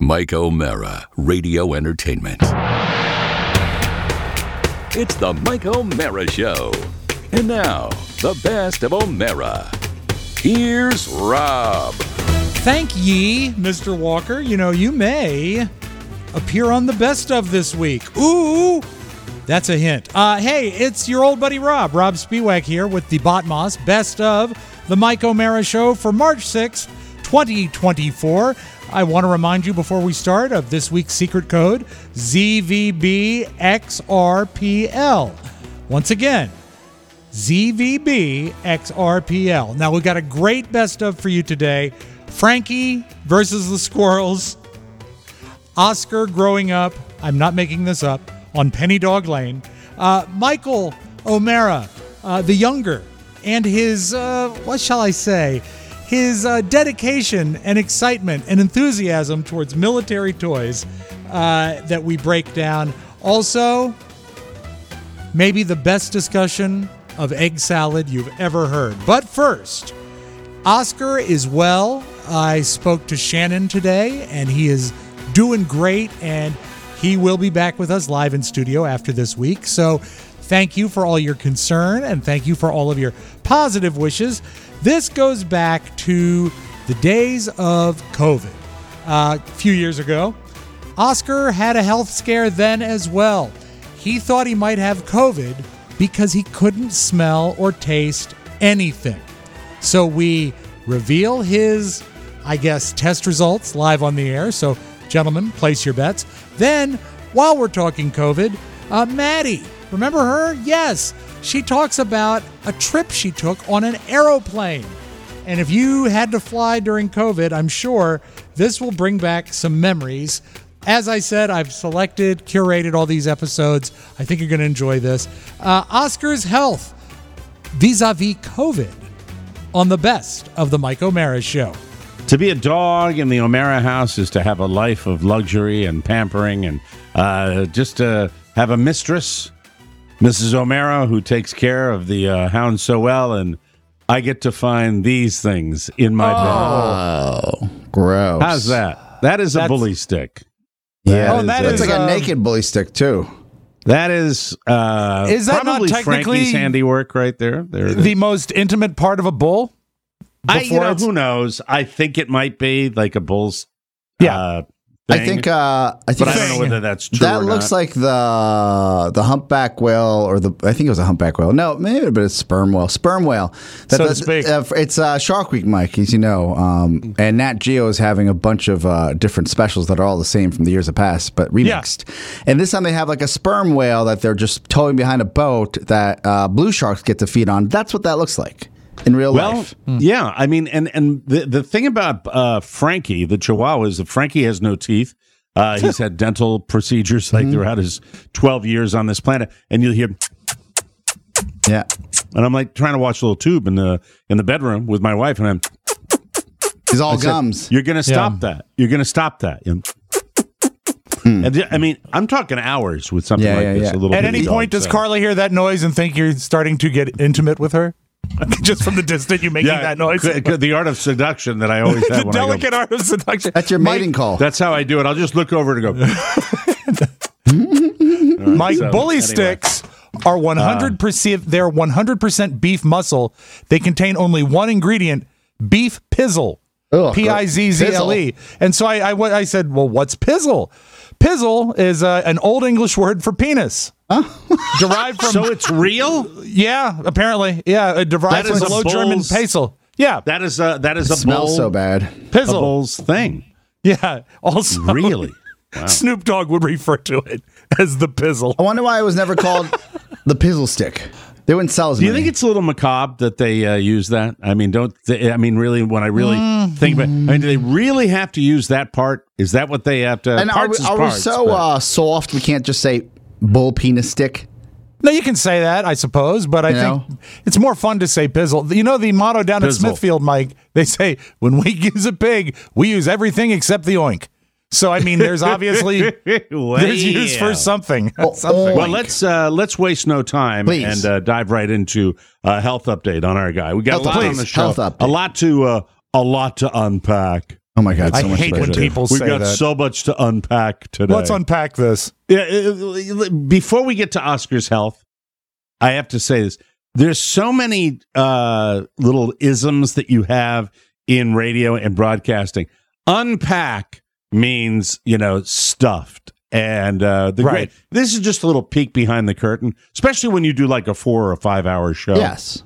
Mike O'Mara, Radio Entertainment. It's the Mike O'Mara Show. And now, the best of O'Mara. Here's Rob. Thank ye, Mr. Walker. You know, you may appear on the best of this week. Ooh, that's a hint. Hey, it's your old buddy Rob Spiewak here with the Botmoss Best of the Mike O'Mara Show for March 6, 2024. I want to remind you before we start of this week's secret code, ZVBXRPL. Once again, ZVBXRPL. Now, we've got a great best of for you today. Frankie versus the Squirrels. Oscar growing up, I'm not making this up, on Penny Dog Lane. Michael O'Mara, the younger, and his, what shall I say, his dedication and excitement and enthusiasm towards military toys that we break down. Also, maybe the best discussion of egg salad you've ever heard. But first, Oscar is well. I spoke to Shannon today, and he is doing great, and he will be back with us live in studio after this week. So thank you for all your concern, and thank you for all of your positive wishes. This goes back to the days of COVID. A few years ago, Oscar had a health scare then as well. He thought he might have COVID because he couldn't smell or taste anything. So we reveal his, I guess, test results live on the air. So, gentlemen, place your bets. Then, while we're talking COVID, Maddie, remember her? Yes. She talks about a trip she took on an aeroplane. And if you had to fly during COVID, I'm sure this will bring back some memories. As I said, I've selected, curated all these episodes. I think you're going to enjoy this. Oscar's health vis-a-vis COVID on the best of the Mike O'Mara Show. To be a dog in the O'Mara house is to have a life of luxury and pampering and just to have a mistress, Mrs. O'Mara, who takes care of the hound so well, and I get to find these things in my bed. Oh, gross. How's that? That's a bully stick. Yeah, that's like a naked bully stick, too. That is that probably not technically Frankie's handiwork right there. The most intimate part of a bull? Who knows? I think it might be like a bull's thing. I think, but I don't know whether that's true. That looks like the humpback whale, or I think it was a humpback whale. No, maybe, but it's sperm whale. So to speak. It's Shark Week, Mike, as you know, and Nat Geo is having a bunch of different specials that are all the same from the years of past, but remixed. Yeah. And this time they have like a sperm whale that they're just towing behind a boat that blue sharks get to feed on. That's what that looks like in real life. Yeah, I mean, and the thing about Frankie, the Chihuahua, is that Frankie has no teeth. He's had dental procedures like throughout his 12 years on this planet, and you'll hear, yeah. And I'm like trying to watch a little tube in the bedroom with my wife, and he's all gums. You're going to stop that. You're going to stop that. And I mean, I'm talking hours with something like this. Yeah. A little At any point, does Carla hear that noise and think you're starting to get intimate with her? Just from the distance, you making that noise. The art of seduction that I always have. The delicate art of seduction. That's your mating call. That's how I do it. I'll just look over and go. Mike, bully sticks are 100%. They're 100% beef muscle. They contain only one ingredient: beef pizzle. Pizzle. And so I said, well, what's pizzle? Pizzle is an old English word for penis. Derived from. So it's real? Yeah, apparently. Yeah, it derived from the Low German Pezel. Yeah, that is a smells bull, so bad. Pizzle. A bull's thing. Yeah. Also, really, wow. Snoop Dogg would refer to it as the pizzle. I wonder why it was never called the pizzle stick. They wouldn't sell as many. Do you think it's a little macabre that they use that? I mean, really, when I really think about it, I mean, do they really have to use that part? Is that what they have to? And are we so soft we can't just say bull penis stick? No, you can say that, I suppose, but I think it's more fun to say pizzle. You know the motto down at Smithfield, Mike? They say, when we use a pig, we use everything except the oink. So, I mean, there's obviously there's use for something. Well, let's waste no time and dive right into health update on our guy. We got a lot on the show, a lot to unpack. Oh my God! I So much hate when pressure. people We've say got that. so much to unpack today. Let's unpack this. Before we get to Oscar's health, I have to say this. There's so many little isms that you have in radio and broadcasting. Unpack means, stuffed. And Right. this is just a little peek behind the curtain, especially when you do like a 4 or 5 hour show. Yes.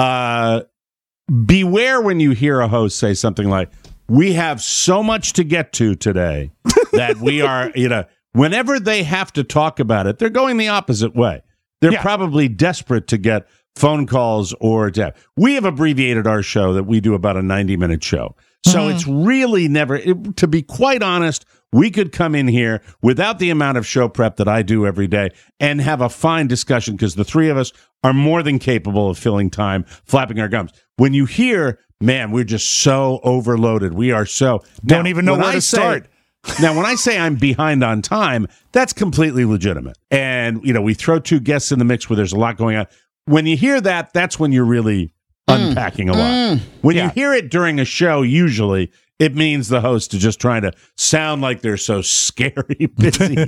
Beware when you hear a host say something like, "We have so much to get to today that we are," whenever they have to talk about it, they're going the opposite way. They're probably desperate to get phone calls or we have abbreviated our show that we do about a 90-minute show. So it's really never, to be quite honest, we could come in here without the amount of show prep that I do every day and have a fine discussion because the three of us are more than capable of filling time, flapping our gums. When you hear, man, we're just so overloaded. We are so... Don't even know where to start. Now, when I say I'm behind on time, that's completely legitimate. And, we throw two guests in the mix where there's a lot going on. When you hear that, that's when you're really unpacking a lot. When you hear it during a show, usually it means the host is just trying to sound like they're so scary busy.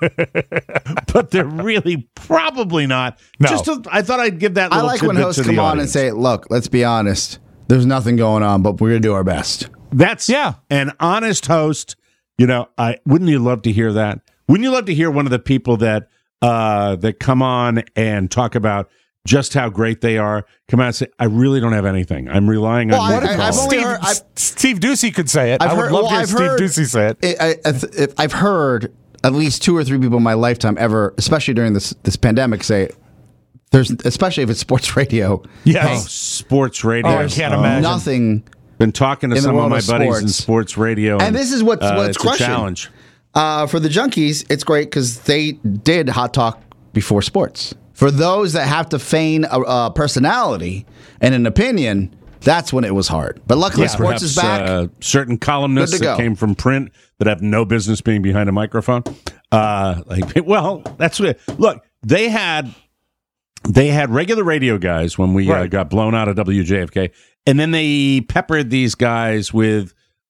But they're really probably not. No. I thought I'd give that I little like when tidbit hosts to the come on and audience. say, "Look, let's be honest. There's nothing going on, but we're gonna do our best." That's an honest host. Wouldn't you love to hear that? Wouldn't you love to hear one of the people that come on and talk about just how great they are, come out and say, "I really don't have anything. I'm relying on you to call." I've only heard, Steve Ducey could say it. I've I would heard- love well, to hear I've Steve heard- Ducey say it. I've heard at least 2 or 3 people in my lifetime ever, especially during this pandemic, say, "There's," especially if it's sports radio. Yes. Sports radio. Oh, I can't imagine. Nothing. Been talking to In the some of world my of buddies in sports. sports radio. And this is what's it's crushing. a challenge. For the junkies, it's great because they did Hot Talk before sports. For those that have to feign a personality and an opinion, that's when it was hard. But luckily, sports is back. Certain columnists Good to that go. came from print that have no business being behind a microphone. That's what. Look, they had regular radio guys when we got blown out of WJFK, and then they peppered these guys with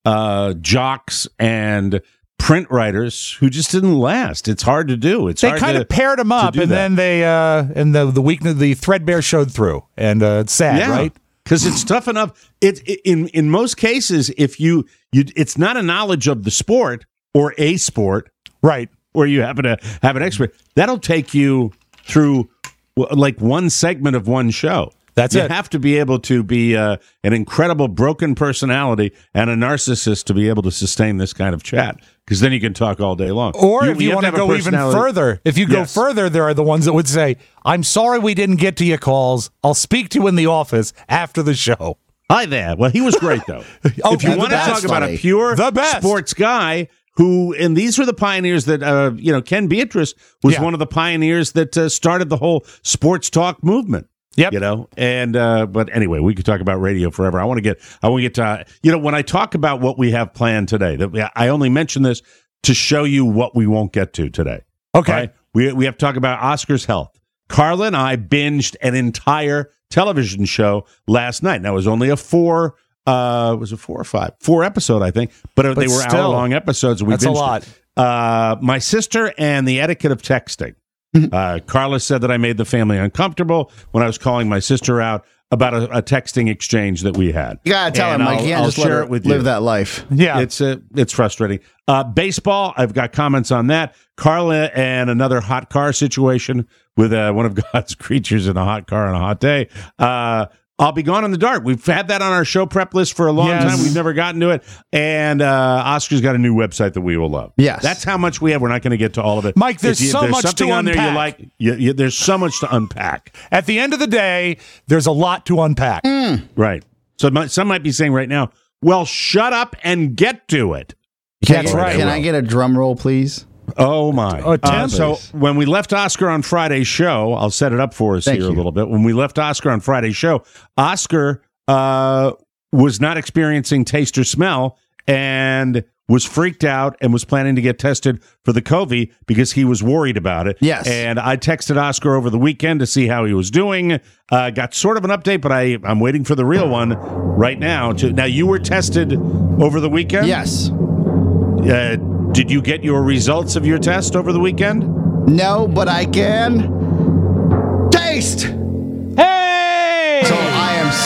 jocks and print writers who just didn't last. It's hard to do. They kind of paired them up, and then they and the weakness, the threadbare showed through, and it's sad, right? Because it's tough enough. In most cases, if you it's not a knowledge of the sport or a sport, right, where you happen to have an expert. That'll take you through like one segment of one show. That's it. You have to be able to be an incredible broken personality and a narcissist to be able to sustain this kind of chat, because then you can talk all day long. Or if you want to have a go even personality- further, there are the ones that would say, "I'm sorry we didn't get to your calls. I'll speak to you in the office after the show." Hi there. Well, he was great, though. Oh, If you the want to best. talk about a Funny. pure The best. sports guy who, and these were the pioneers that, Ken Beatrice was one of the pioneers that started the whole sports talk movement. Yep. But anyway, we could talk about radio forever. I want to get to, when I talk about what we have planned today, I only mention this to show you what we won't get to today. Okay. Right? We have to talk about Oscar's health. Carla and I binged an entire television show last night. Now, it was only a 4 or 5? 4 episode, I think, but they were still, hour-long episodes. We that's a binged it. lot. My sister and the etiquette of texting. Carla said that I made the family uncomfortable when I was calling my sister out about a texting exchange that we had. You gotta tell And him, Mike. You can't I'll just let share her it with live you. that life. Yeah. It's frustrating. Baseball, I've got comments on that. Carla and another hot car situation with one of God's creatures in a hot car on a hot day. I'll be gone in the dark. We've had that on our show prep list for a long time. We've never gotten to it. And Oscar's got a new website that we will love. Yes. That's how much we have. We're not going to get to all of it. Mike, there's If so there's much something to on there you unpack. like. There's so much to unpack. At the end of the day, there's a lot to unpack. Right. So some might be saying right now, well, shut up and get to it. That's right. Can I get a drum roll, please? Oh, my. Tim, So when we left Oscar on Friday's show, I'll set it up for us Thank here a you. little bit. When we left Oscar on Friday's show, Oscar was not experiencing taste or smell and was freaked out and was planning to get tested for the COVID because he was worried about it. Yes. And I texted Oscar over the weekend to see how he was doing. Got sort of an update, but I'm waiting for the real one right now. Now, you were tested over the weekend? Yes. Did you get your results of your test over the weekend? No, but I can taste. Hey! So I am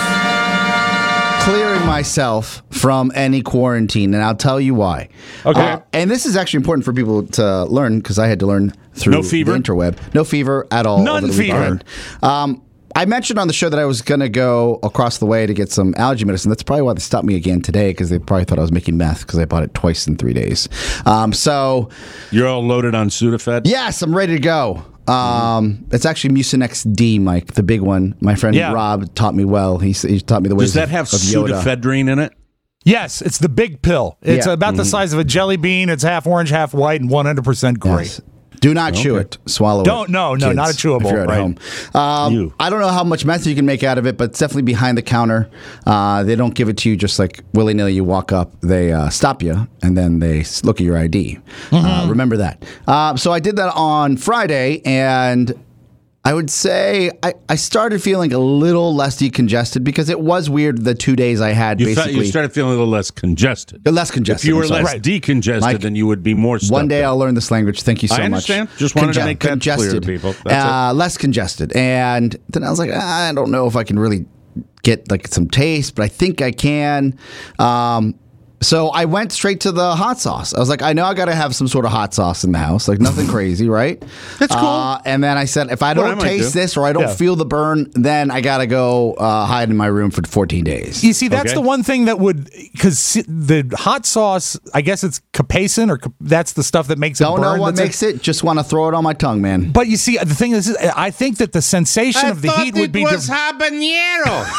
clearing myself from any quarantine, and I'll tell you why. Okay. And this is actually important for people to learn because I had to learn through No fever? the interweb. No fever at all. None over the fever. weekend. I mentioned on the show that I was going to go across the way to get some allergy medicine. That's probably why they stopped me again today, because they probably thought I was making meth because I bought it twice in 3 days. So You're all loaded on Sudafed? yes, I'm ready to go. It's actually Mucinex D, Mike, the big one. My friend Rob taught me well. He taught me the ways Does that have of Yoda. pseudoephedrine in it? Yes, it's the big pill. It's Yeah. about the size of a jelly bean. It's half orange, half white, and 100% gray. Yes. Do not chew it. Swallow Don't- it. no, kids, not a chewable, if you're at right. home. You. I don't know how much meth you can make out of it, but it's definitely behind the counter. They don't give it to you just like willy-nilly. You walk up, they stop you, and then they look at your ID. Remember that. So I did that on Friday, and I would say I started feeling a little less decongested because it was weird the 2 days I had You basically. started feeling a little less congested. Less congested. If you were I'm sorry. less decongested, Mike, then you would be more stuffed One day up. I'll learn this language. Thank you so much. I understand. Just wanted to make that clear to people. That's Less congested. And then I was like, I don't know if I can really get like some taste, but I think I can. So I went straight to the hot sauce. I was like, I know I got to have some sort of hot sauce in the house, like nothing crazy, right? That's cool. And then I said, if I What I don't might taste do. this or I don't feel the burn, then I got to go hide in my room for 14 days. You see, that's Okay. the one thing that would, because the hot sauce, I guess it's capsaicin, or that's the stuff that makes it Don't burn. know what That's makes it. Just want to throw it on my tongue, man. But you see, the thing is, I think that the sensation of the heat would be. habanero.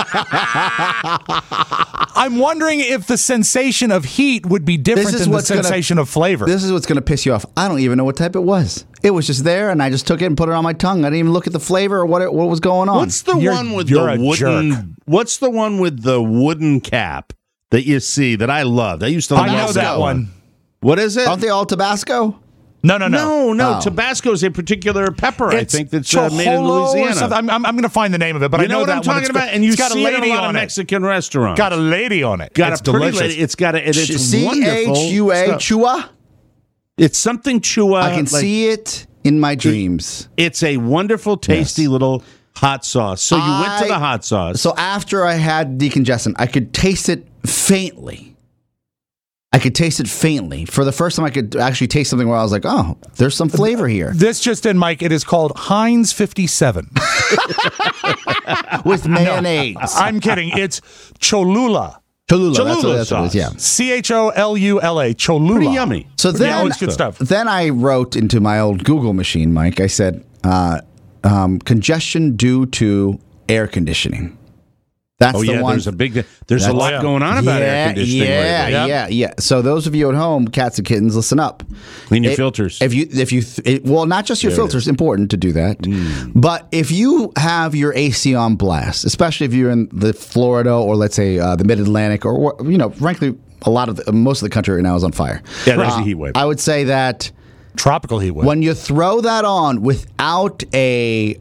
I'm wondering if the sensation of heat would be different This is than the what's gonna- sensation of flavor. This is what's going to piss you off. I don't even know what type it was. It was just there, and I just took it and put it on my tongue. I didn't even look at the flavor or what was going on. What's the You're- one with you're the a wooden? jerk. What's the one with the wooden cap that you see that I loved? I used to. I know love that one. What is it? Aren't they all Tabasco? No. No. Oh. Tabasco is a particular pepper. I think that's made in Chojolo or Louisiana. something. I'm going to find the name of it, but You I know what that I'm one. talking It's about, got- and you it's got a see it lady in a lot on of it. Mexican restaurants. Got a lady on it. Got it's a pretty delicious. lady. It's got a. It's wonderful. CHUA, stuff. Chua? It's something chua. I can see it in my dreams. It's a wonderful, tasty little hot sauce. So you went to the hot sauce. So after I had decongestant, I could taste it faintly. For the first time, I could actually taste something where I was like, oh, there's some flavor here. This just in, Mike. It is called Heinz 57. With mayonnaise. I'm kidding. It's Cholula. Cholula, that's what it sauce. is, yeah. Cholula. Cholula. Pretty yummy. So Yeah, then, it's good stuff. Then I wrote into my old Google machine, Mike. I said, congestion due to air conditioning. That's Oh the yeah, one. there's a lot going on about air conditioning lately. Yeah. So those of you at home, cats and kittens, listen up. Clean your filters. Well, not just your filters. Important to do that. But if you have your AC on blast, especially if you're in the Florida or let's say the Mid Atlantic, or frankly, most of the country right now is on fire. Yeah, there's a heat wave. I would say that Tropical heat wave. when you throw that on without a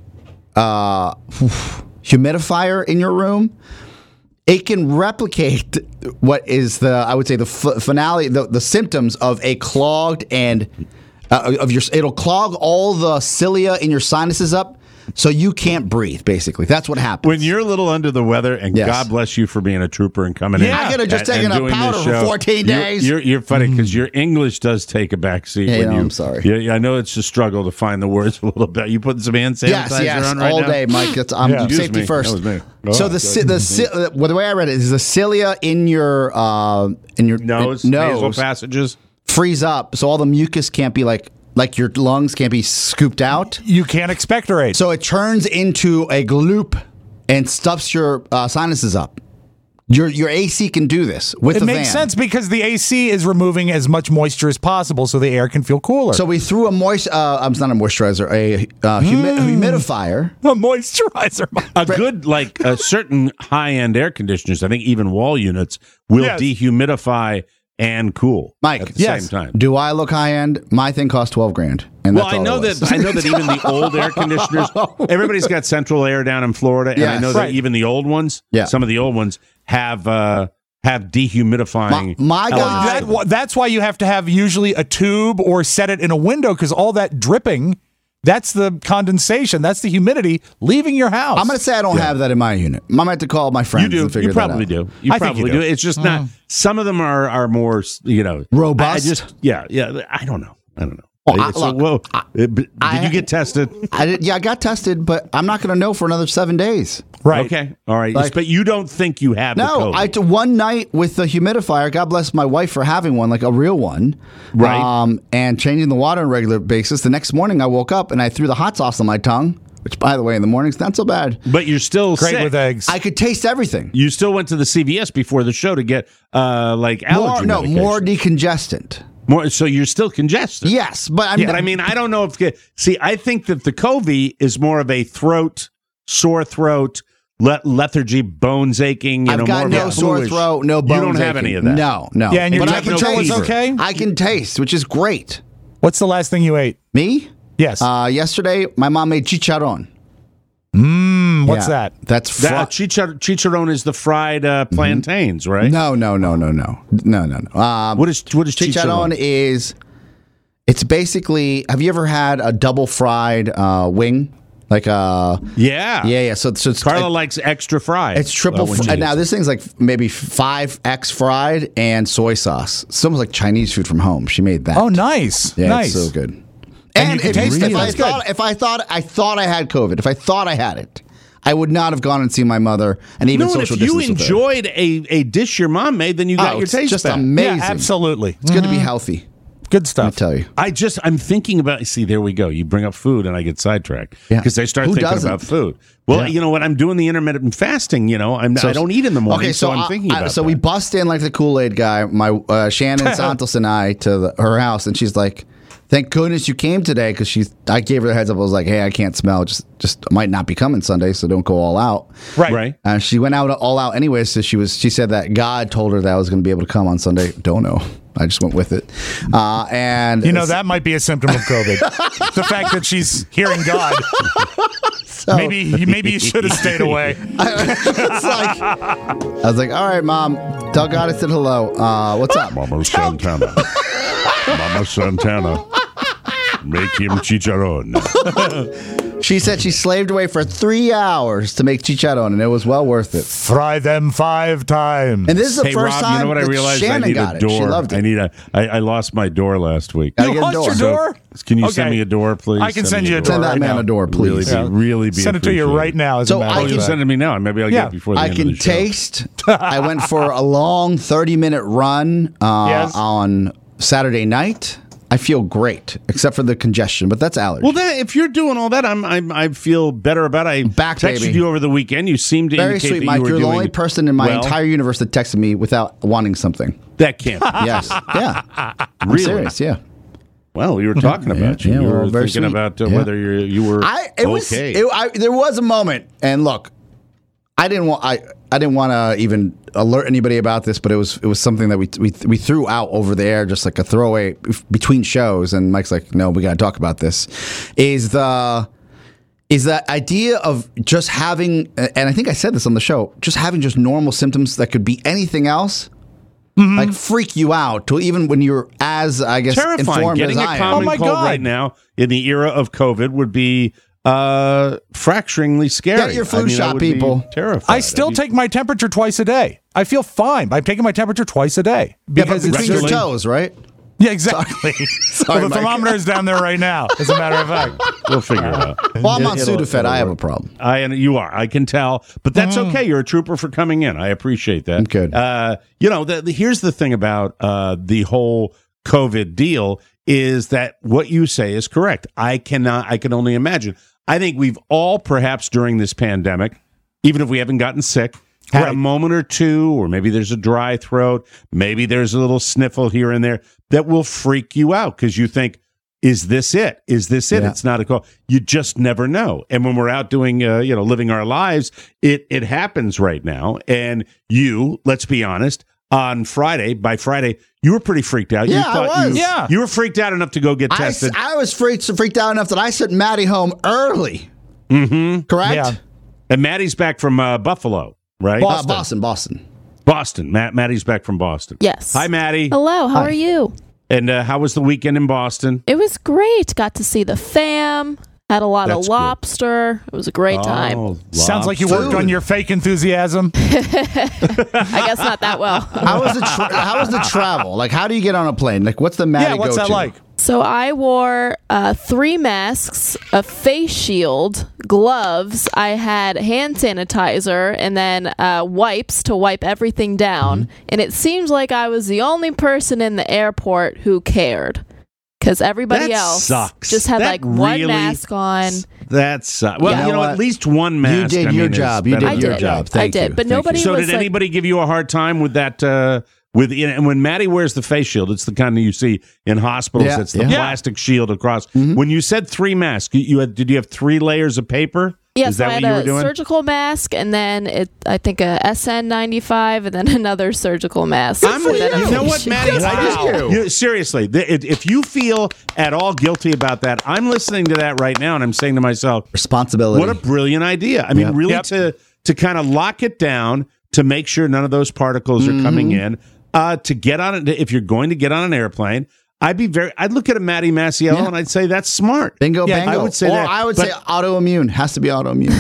humidifier in your room, it can replicate what is the finale, the symptoms of a clogged and it'll clog all the cilia in your sinuses up, so you can't breathe. Basically, that's what happens. When you're a little under the weather, and Yes. God bless you for being a trooper and coming in. Yeah. I could have just and taken a doing powder this for show. 14 days. You're funny because your English does take a backseat. Yeah, when no, you, I'm sorry. Yeah, I know it's a struggle to find the words a little bit. You putting some hand sanitizer Yes, on right all now? day, Mike. I'm Yeah. Excuse safety me. first. That was me. So Oh, the way I read it is the cilia in your Nose, nasal passages. freeze up, so all the mucus can't be like your lungs can't be scooped out. You can't expectorate. So it turns into a gloop and stuffs your sinuses up. Your AC can do this with it the makes fan. sense because the AC is removing as much moisture as possible so the air can feel cooler. So we threw it's not a moisturizer, a humidifier. a moisturizer. A good, certain high-end air conditioners, I think even wall units, will Yes. dehumidify and cool, Mike, at the same time. Do I look high end? My thing costs $12,000. And Well, that's I all know it was. that even the old air conditioners, everybody's got central air down in Florida, and I Yes. know that even the old ones, some of the old ones have dehumidifying. My guy, That's why you have to have usually a tube or set it in a window, because all that dripping, that's the condensation, that's the humidity leaving your house. I'm going to say I don't have that in my unit. I'm going to have to call my friends and figure You probably that out. do. You I think probably you do. do. It's just not. Some of them are more, Robust? Yeah. I don't know. Well, did you get tested? I got tested, but I'm not going to know for another 7 days. Right. Okay. All right. Like- but you don't think you have the No, COVID. one night with the humidifier. God bless my wife for having one, like a real one, Right. And changing the water on a regular basis. The next morning, I woke up and I threw the hot sauce on my tongue, which, by the way, in the morning's not so bad. But you're still Great sick. with eggs. I could taste everything. You still went to the CVS before the show to get allergy medication. More decongestant. More, so you're still congested. Yes, but I mean, I don't know if. See, I think that the COVID is more of a sore throat, lethargy, bones aching. I've got more no of a sore bluish. throat, no bones. You don't have aching. any of that. No. Yeah, and your but I can temperature was taste. okay? I can taste, which is great. What's the last thing you ate? Me? Yes. Yesterday, my mom made chicharron. What's Yeah. that? That's Chicharron is the fried plantains, right? No. What is Chicharron is, it's basically, have you ever had a double fried wing? Like Yeah. So it's Carla likes extra fried. it's triple. when she Now eats. this thing's like maybe 5x fried and soy sauce. It's almost like Chinese food from home. She made that. Oh, nice. yeah, nice. it's so good. And you can taste it. That's good. If I thought I had COVID, if I thought I had it, I would not have gone and seen my mother and even No, and social if you distance with her. enjoyed a dish your mom made, then you got your it's taste just back. amazing. Yeah, absolutely. It's good to be healthy. Good I stuff. tell you. I'm thinking about, see, there we go. You bring up food and I get sidetracked Yeah. because I start Who thinking doesn't? about food. Well, Yeah. you know what? I'm doing the intermittent fasting, I don't eat in the morning, so I'm thinking about So that. we bust in like the Kool-Aid guy, my Shannon Santos and I, to her house, and she's like, "Thank goodness you came today," because I gave her the heads up. I was like, "Hey, I can't smell. Just might not be coming Sunday, so don't go all out." Right. She went out all out anyway. So she said that God told her that I was going to be able to come on Sunday. Don't know. I just went with it. And that might be a symptom of COVID. The fact that she's hearing God. Maybe you should have stayed away. I was like, "All right, Mom, tell God I said hello. What's up?" Mama Santana. Mama Santana. Make him chicharron. She said she slaved away for 3 hours to make chicharron, and it was well worth it. Fry them 5 times. And this is the Hey, first Rob, time you know what I that realized? Shannon I need got a it. She door. loved it. I lost my door last week. Gotta You get a lost your door? Can you Okay. send me a door, please? I can send you a door. Send that right man now. a door, please. Really be Send it to you appreciated. right now. As So a matter I Oh, of you fact. send it to me now. Maybe I'll Yeah. get it before the I end can of the show. taste. I went for a long 30-minute run Yes. on Saturday night. I feel great, except for the congestion, but that's allergy. Well, if you're doing all that, I feel better about it. I Back, texted baby. you over the weekend. You seem to Very indicate sweet, that Mike. you were You're the doing only person in my well. entire universe that texted me without wanting something. That can't be. Yes. Yeah. I'm Really? serious, yeah. Well, we were talking about you. Yeah, You well, were very thinking sweet. about Yeah. whether you were okay. There was a moment, and look, I didn't want to even alert anybody about this, but it was something that we threw out over the air, just like a throwaway between shows. And Mike's like, "No, we got to talk about this." Is the idea of just having, and I think I said this on the show, just having just normal symptoms that could be anything else. Like freak you out to even when you're as, I guess, Terrifying. informed Getting as a I am. common Oh, my cold God. right now in the era of COVID would be fracturingly scary. Get your flu shot, I would be people. Terrified. I still I'd be- take my temperature twice a day. I feel fine by taking my temperature twice a day. Yeah, but Because it's between your just, toes, right? yeah, exactly. Sorry, well, the Mike. thermometer is down there right now, as a matter of fact. We'll figure it out. Well, I'm on It'll- Sudafed. I have a problem. You are. I can tell, but that's okay. You're a trooper for coming in. I appreciate that. Good. Here's the thing about the whole COVID deal is that what you say is correct. I can only imagine. I think we've all, perhaps during this pandemic, even if we haven't gotten sick, had a Right. moment or two, or maybe there's a dry throat, maybe there's a little sniffle here and there that will freak you out because you think, is this it? Is this it? Yeah. It's not a call. You just never know. And when we're out doing, living our lives, it happens right now. And let's be honest, by Friday, You were pretty freaked out. Yeah, you thought I was. Yeah. You were freaked out enough to go get tested. I was freaked out enough that I sent Maddie home early. Mm-hmm. Correct? Yeah. And Maddie's back from Buffalo, right? Boston. Boston. Maddie's back from Boston. Yes. Hi, Maddie. Hello, how are you? And how was the weekend in Boston? It was great. Got to see the fam. Had a lot That's of lobster. It was a great time. Oh, Sounds like you worked Food. on your fake enthusiasm. I guess not that well. How was the travel? Like, how do you get on a plane? Like, what's the Maddie Yeah, what's that go-to? like? So I wore 3 masks, a face shield, gloves. I had hand sanitizer and then wipes to wipe everything down. And it seems like I was the only person in the airport who cared. Because everybody That else sucks. just had That like one really- mask on. Well, Yeah. you know, at least one mask. You did your is job. You better did I than your did. job. I Thank did, you. but Thank nobody you. So was did like- anybody give you a hard time with that? And when Maddie wears the face shield, it's the kind that you see in hospitals. Yeah, It's the yeah. plastic shield across. When you said 3 masks, did you have 3 layers of paper? Yes, Is that I had what you were a doing? surgical mask, and then I think a SN95, and then another surgical mask. I'm and with then you. a You know what, face Maddie? shield. Wow. Seriously, if you feel at all guilty about that, I'm listening to that right now, and I'm saying to myself, Responsibility. what a brilliant idea. I mean, Yep. really Yep. to kind of lock it down, to make sure none of those particles are coming in, to get on it. If you're going to get on an airplane, I'd look at a Maddie Masiello Yeah. and I'd say that's smart. Bingo, Yeah, bango. I would say or that, I would but- say autoimmune. Has to be autoimmune.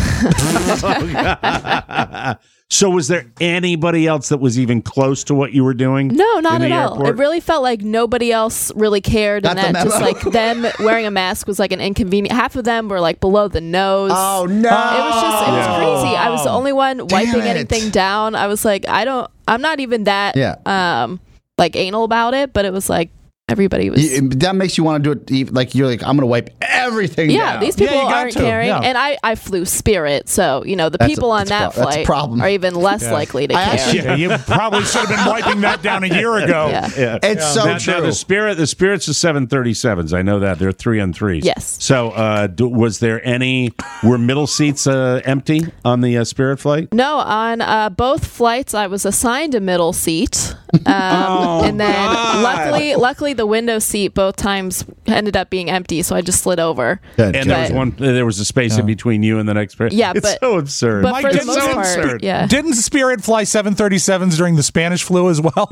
So was there anybody else that was even close to what you were doing? No, in not the at all. airport? It really felt like nobody else really cared, Got and the that just memo? like them wearing a mask was like an inconvenience. Half of them were like below the nose. Oh, no. It was crazy. I was the only one wiping it. anything down. I was like, I'm not even that like anal about it, but it was like everybody was. That makes you want to do it. Like, you're like, I'm going to wipe everything Yeah, down. these people you got aren't to, caring, yeah. and I flew Spirit, so the That's a- people on that's a that pro- that's a flight problem. are even less likely to I care. actually- Yeah, you probably should have been wiping that down a year ago. Yeah. Yeah. It's so Now, true. the Spirit's the 737s. I know that they're 3 on 3s. Yes. So, was there were middle seats empty on the Spirit flight? No, on both flights, I was assigned a middle seat, and then luckily the window seat both times ended up being empty, so I just slid over. Good, And good. there was a space in between you and the next person. Yeah, it's but- so absurd. But for it's the most so part, absurd. yeah. Didn't Spirit fly 737s during the Spanish flu as well?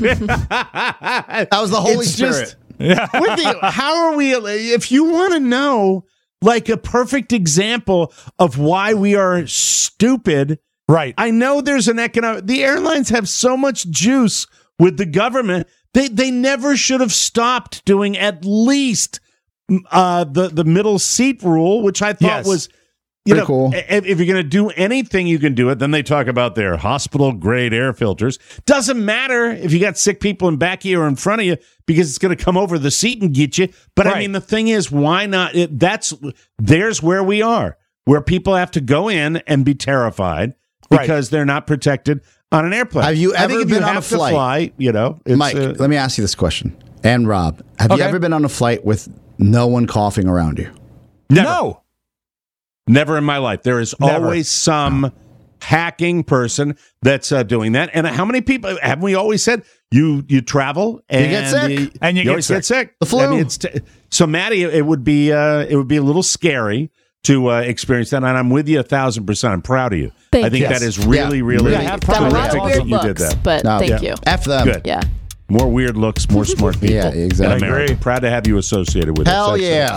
That was the Holy It's Spirit. just- how are we? If you want to know, like a perfect example of why we are stupid, Right. I know there's an economic. The airlines have so much juice with the government. They never should have stopped doing at least the middle seat rule, which I thought Yes. was. Pretty cool. If you're going to do anything, you can do it. Then they talk about their hospital grade air filters. Doesn't matter if you got sick people in back of you or in front of you, because it's going to come over the seat and get you. But I Right. mean, the thing is, why not? There's where we are, where people have to go in and be terrified because they're not protected on an airplane. Have you I think ever if been you on a have to flight? fly, it's, Mike, let me ask you this question. And Rob, have you Okay. ever been on a flight with no one coughing around you? No. Never in my life. There is Never. always some hacking person that's doing that. And how many people haven't we always said you travel and get sick. And you get always get sick. The flu. I mean, so Maddie, it would be a little scary to experience that. And I'm with you 1,000%. I'm proud of you. Thank I think you. that is really, Yeah. really Yeah, have Got a lot terrific of that weird you did looks, that. but No. thank Yeah. you. F them. Good. Yeah. More weird looks, more smart people. Yeah, exactly. In America. I agree. Proud to have you associated with Hell us. yeah.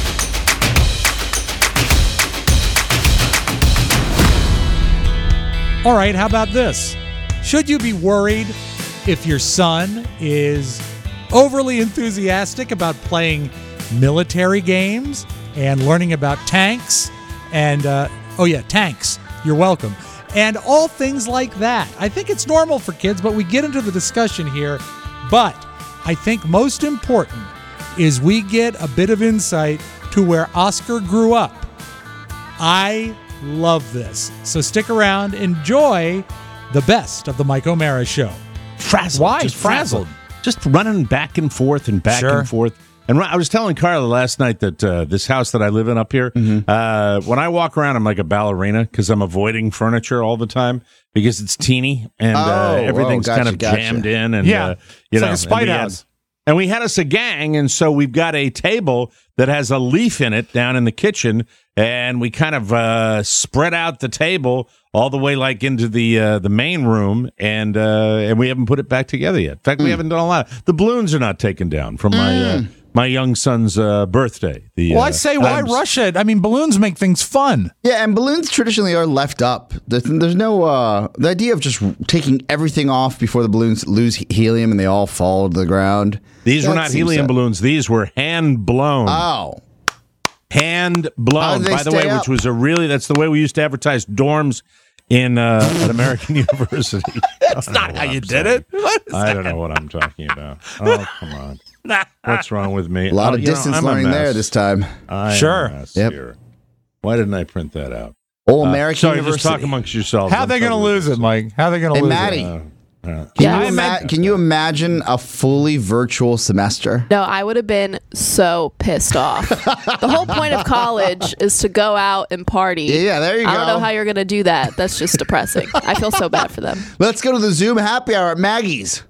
All right, how about this? Should you be worried if your son is overly enthusiastic about playing military games and learning about tanks and, tanks, you're welcome, and all things like that? I think it's normal for kids, but we get into the discussion here. But I think most important is we get a bit of insight to where Oscar grew up. I love this. So stick around. Enjoy the best of the Mike O'Mara Show. Frazzled. Why? Just Frazzled? Just running back and forth and back Sure. and forth. And I was telling Carla last night that this house that I live in up here, when I walk around, I'm like a ballerina because I'm avoiding furniture all the time because it's teeny and everything's kind of jammed in. And it's like a spite house. And we had us a gang, and so we've got a table that has a leaf in it down in the kitchen, and we kind of spread out the table all the way like into the main room, and we haven't put it back together yet. In fact, we haven't done a lot. The balloons are not taken down from my young son's birthday. I say, why rush it? I mean, balloons make things fun. Yeah, and balloons traditionally are left up. There's no the idea of just taking everything off before the balloons lose helium and they all fall to the ground. These were not helium balloons. These were hand blown. Oh. Hand blown, by the way, which was that's the way we used to advertise dorms in at American University. That's not how you did it. I don't know what I'm talking about. Oh, come on. What's wrong with me? A lot of distance learning there this time. Sure. Yep. Why didn't I print that out? American University. Just talk amongst yourselves. How are they going to lose it, Mike? How are they going to lose Maddie, it? Can you imagine a fully virtual semester? No, I would have been so pissed off. The whole point of college is to go out and party. Yeah, there you go. I don't know how you're going to do that. That's just depressing. I feel so bad for them. Let's go to the Zoom happy hour at Maggie's.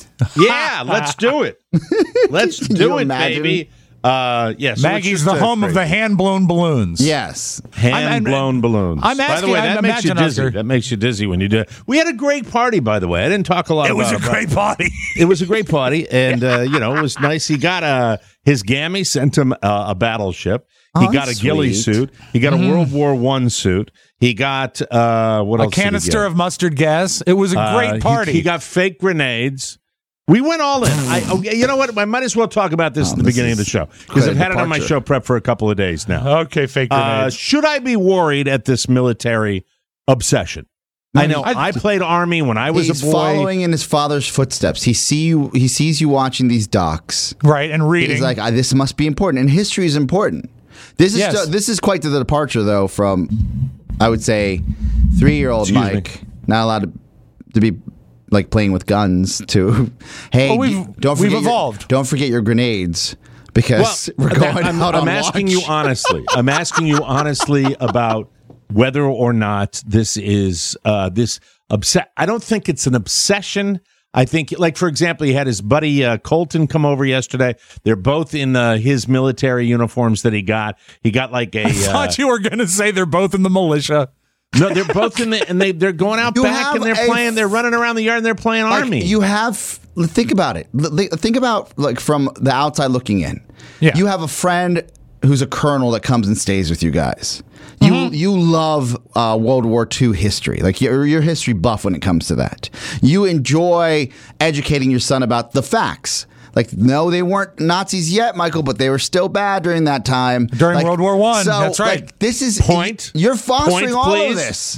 Yeah, let's do it. Let's do it, baby. Yes, Maggie's the home of the hand-blown balloons. Yes. Hand-blown balloons. I'm asking, by the way, that makes you dizzy. That makes you dizzy when you do it. We had a great party, by the way. I didn't talk a lot about it. It was a great party. It was a great party, and, it was nice. He got his Gammy sent him a battleship. He got a ghillie suit. He got a World War I suit. He got, what else? A canister of mustard gas. It was a great party. He got fake grenades. We went all in. You know what? I might as well talk about this at the beginning of the show because I've had it on my show prep for a couple of days now. Okay, fake grenades. Should I be worried at this military obsession? I know. I played Army when I was a boy. He's following in his father's footsteps. He sees you watching these docs, right, and reading. He's like, this must be important, and history is important. This is quite the departure, though, from I would say 3-year-old Mike, not allowed to be like playing with guns to, hey, we've evolved. Don't forget your grenades because we're going out on asking watch. you honestly. I'm asking you honestly about whether or not this is this I don't think it's an obsession. I think, like, for example, he had his buddy Colton come over yesterday. They're both in his military uniforms that he got. He got like a. I thought you were going to say they're both in the militia. No, they're both in the, and they're going out back and they're playing. They're running around the yard and they're playing Army. Think about it. Think about like from the outside looking in. Yeah. You have a friend who's a colonel that comes and stays with you guys. You love World War II history. Like you're history buff when it comes to that. You enjoy educating your son about the facts. Like, no, they weren't Nazis yet, Michael, but they were still bad during that time. During World War I, that's right. Like, this is you're fostering all of this.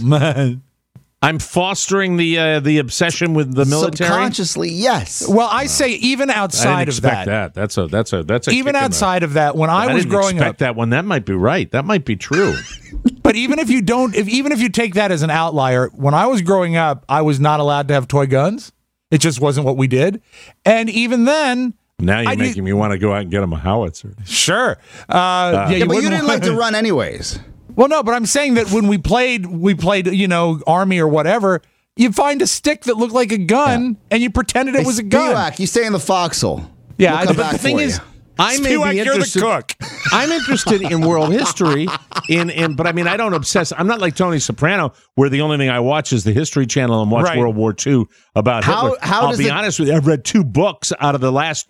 I'm fostering the obsession with the military. Subconsciously, yes. Well, I say even outside of that. That's a even outside of that. When I was growing up, that one that might be right. That might be true. But even if you don't, even if you take that as an outlier, when I was growing up, I was not allowed to have toy guns. It just wasn't what we did. And even then... Now you're making me want to go out and get him a howitzer. Sure. But you didn't like to run anyways. Well, no, but I'm saying that when we played, Army or whatever, you find a stick that looked like a gun, and you pretended it was a gun. Spivak, you stay in the foxhole. Yeah, but the thing is... I may be interested. You're the cook. I'm interested in world history, but I mean, I don't obsess. I'm not like Tony Soprano, where the only thing I watch is the History Channel and watch World War II about Hitler. I'll be honest with you. I've read 2 books out of the last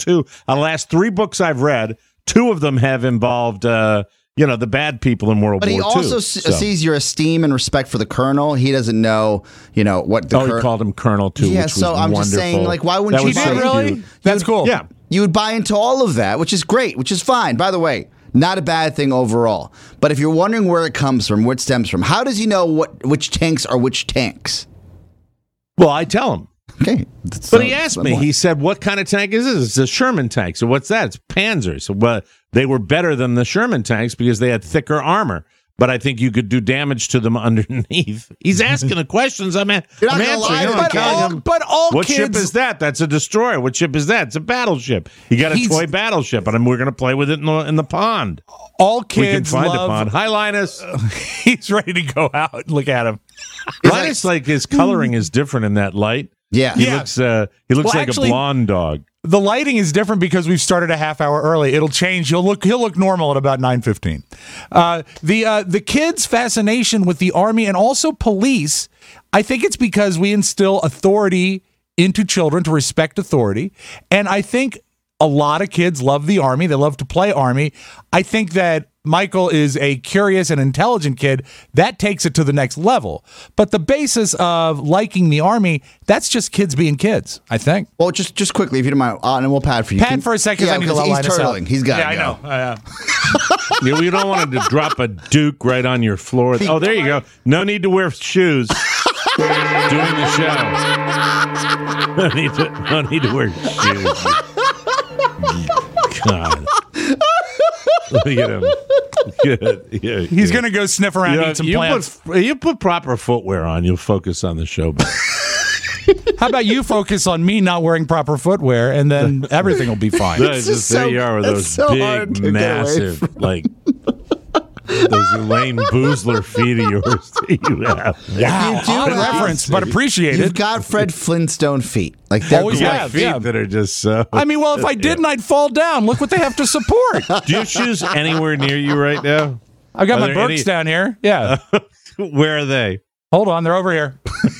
3 books I've read. 2 of them have involved, the bad people in World War II. But he also sees your esteem and respect for the colonel. He doesn't know, what the. He called him Colonel too. Yeah, which so was I'm wonderful. just saying, like, why wouldn't you? He did really? That's cool. Yeah. You would buy into all of that, which is great, which is fine. By the way, not a bad thing overall. But if you're wondering where it comes from, where it stems from, how does he know which tanks are which tanks? Well, I tell him. Okay. But he asked me, he said, what kind of tank is this? It's a Sherman tank. So what's that? It's Panzers. So they were better than the Sherman tanks because they had thicker armor. but I think you could do damage to them underneath. He's asking the questions. I'm answering. But all what kids, ship is that? That's a destroyer. What ship is that? It's a battleship. You got a toy battleship, and we're going to play with it in the pond. All We can kids find love. a pond. Hi, Linus. He's ready to go out. Look at him. Linus, like his coloring is different in that light. Yeah. He Yeah. looks like actually, a blonde dog. The lighting is different because we've started a half hour early. It'll change. He'll look normal at about 9:15. The kids' fascination with the Army and also police, I think it's because we instill authority into children to respect authority, and I think a lot of kids love the Army. They love to play Army. I think that Michael is a curious and intelligent kid. That takes it to the next level. But the basis of liking the Army, that's just kids being kids, I think. Well, just quickly, if you don't mind, and we'll pad for you. Pad for a second. I need to because let he's Linus out. turtling. He's got Yeah, to go. I know. You don't want him to drop a Duke right on your floor. Oh, there you go. No need to wear shoes doing the show. No need to wear shoes. God. Look at him. Good. Yeah, He's going to go sniff around and eat some plants. You put proper footwear on, you'll focus on the show better. How about you fose on me not wearing proper footwear, and then everything will be fine. Just there you are with those big, massive, like those Elaine Boozler feet of yours that you have. Wow, do odd have- reference, but appreciate You've it. got Fred Flintstone feet. Like they're Always great. have. Feet yeah. that are just so. I mean, well, if I didn't, I'd fall down. Look what they have to support. Do you have shoes anywhere near you right now? I've got Are my there Birks any- down here. Yeah. Where are they? Hold on, they're over here.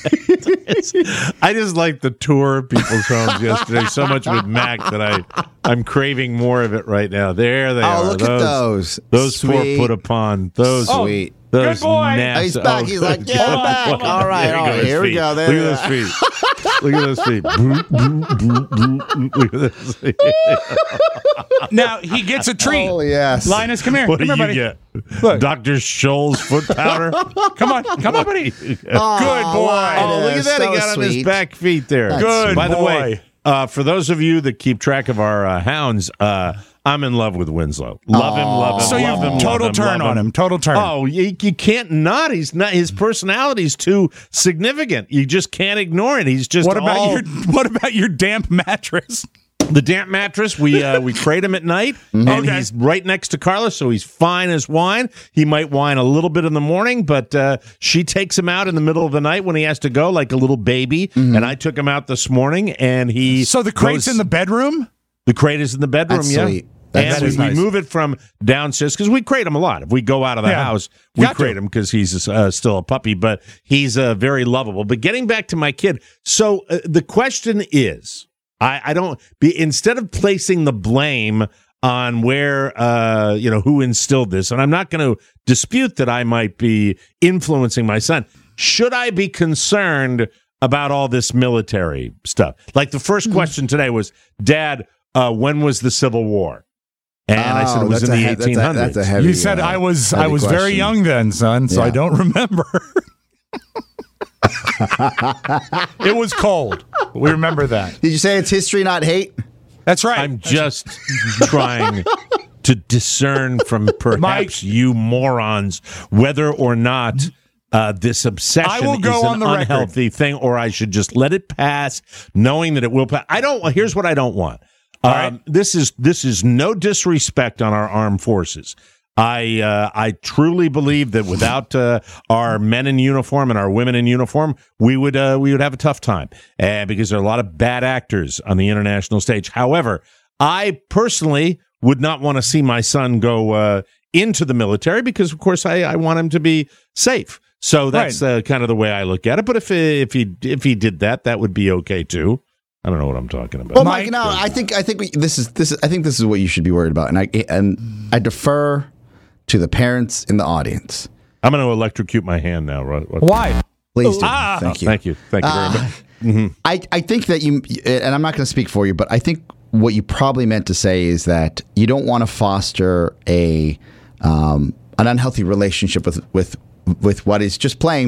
I just like the tour of people's homes yesterday so much with Mac that I'm craving more of it right now. There they are. Oh, look at those. Those poor Sweet. put upon. Those Sweet. Those Good boy. nasty- He's back. He's like, yeah, come on, back. come on. All right, There all right. go, his Here we feet. go. There Look we at those feet. Look at those feet. Look at those feet. Now, he gets a treat. Oh, yes. Linus, come here. What Come do here, you buddy. get? Look. Dr. Scholl's foot powder? Come on, buddy. Good boy. Oh, look at that. So he got on his sweet. back feet there. That's Good By the boy. way, for those of you that keep track of our hounds, I'm in love with Winslow. Love him, love him, So love you him, total love turn love on him. Total turn. Oh, you can't not. He's not. His personality's too significant. You just can't ignore it. He's just What about all- what about your damp mattress? the damp mattress? We crate him at night, and Okay. he's right next to Carla, so he's fine as wine. He might whine a little bit in the morning, but she takes him out in the middle of the night when he has to go, like a little baby. And I took him out this morning, and he So the crate's goes- in the bedroom? The crate is in the bedroom. That's yeah. sweet. And That we, is we nice. move it from downstairs because we crate him a lot. If we go out of the Yeah. house, we Got to. crate him because he's still a puppy, but he's very lovable. But getting back to my kid, so the question is, I don't instead of placing the blame on where who instilled this, and I'm not going to dispute that I might be influencing my son. Should I be concerned about all this military stuff? Like the first question today was, Dad, when was the Civil War? And I said it was in the 1800s. That's a heavy. You said I was heavy very question. young then, son, so I Yeah. don't remember. It was cold. We remember that. Did you say it's history, not hate? That's right. I'm just trying to discern from perhaps Mike. you morons whether or not this obsession I will go is on an the record. unhealthy thing, or I should just let it pass, knowing that it will pass. Here's what I don't want. right. This is no disrespect on our armed forces. I truly believe that without our men in uniform and our women in uniform, we would have a tough time, because there are a lot of bad actors on the international stage. However, I personally would not want to see my son go into the military because, of course, I want him to be safe. So that's kind of the way I look at it. But if he did that, that would be okay too. I don't know what I'm talking about. Well, Mike, Mike, no, I think this is what you should be worried about, and I defer to the parents in the audience. I'm going to electrocute my hand now. Why? Please do. Ah. Thank you. Thank you very much. I think that you, and I'm not going to speak for you, but I think what you probably meant to say is that you don't want to foster an unhealthy relationship with what is just playing, but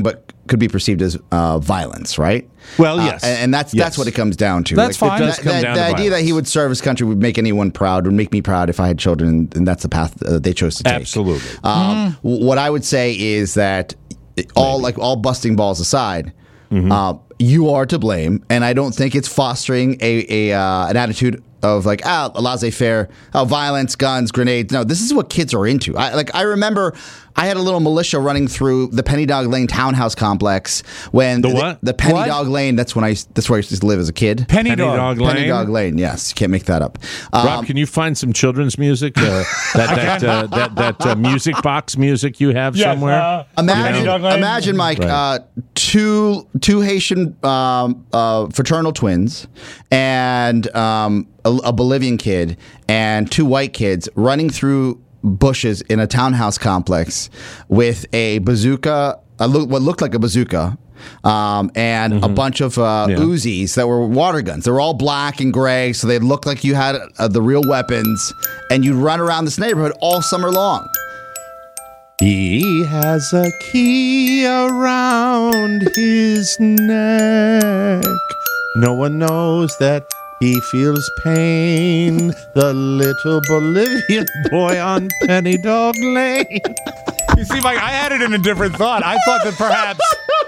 could be perceived as violence, right? Well, yes. And that's what it comes down to. That's fine. It does come down to the idea that he would serve his country would make anyone proud, would make me proud if I had children, and that's the path they chose to take. Absolutely. What I would say is that all busting balls aside, you are to blame, and I don't think it's fostering an attitude of like laissez-faire, violence, guns, grenades. No, this is what kids are into. I remember I had a little militia running through the Penny Dog Lane townhouse complex when the Penny Dog Lane. That's where I used to live as a kid. Penny Dog Lane. Penny Dog Lane. Yes, you can't make that up. Rob, can you find some children's music? That music box music you have somewhere. Imagine, Mike, two Haitian fraternal twins and a Bolivian kid and two white kids running through bushes in a townhouse complex with a bazooka, what looked like a bazooka, and a bunch of Uzis that were water guns. They were all black and gray, so they looked like you had the real weapons, and you'd run around this neighborhood all summer long. He has a key around his neck. No one knows that he feels pain. The little Bolivian boy on Penny Dog Lane. You see, Mike, I had it in a different thought. I thought that perhaps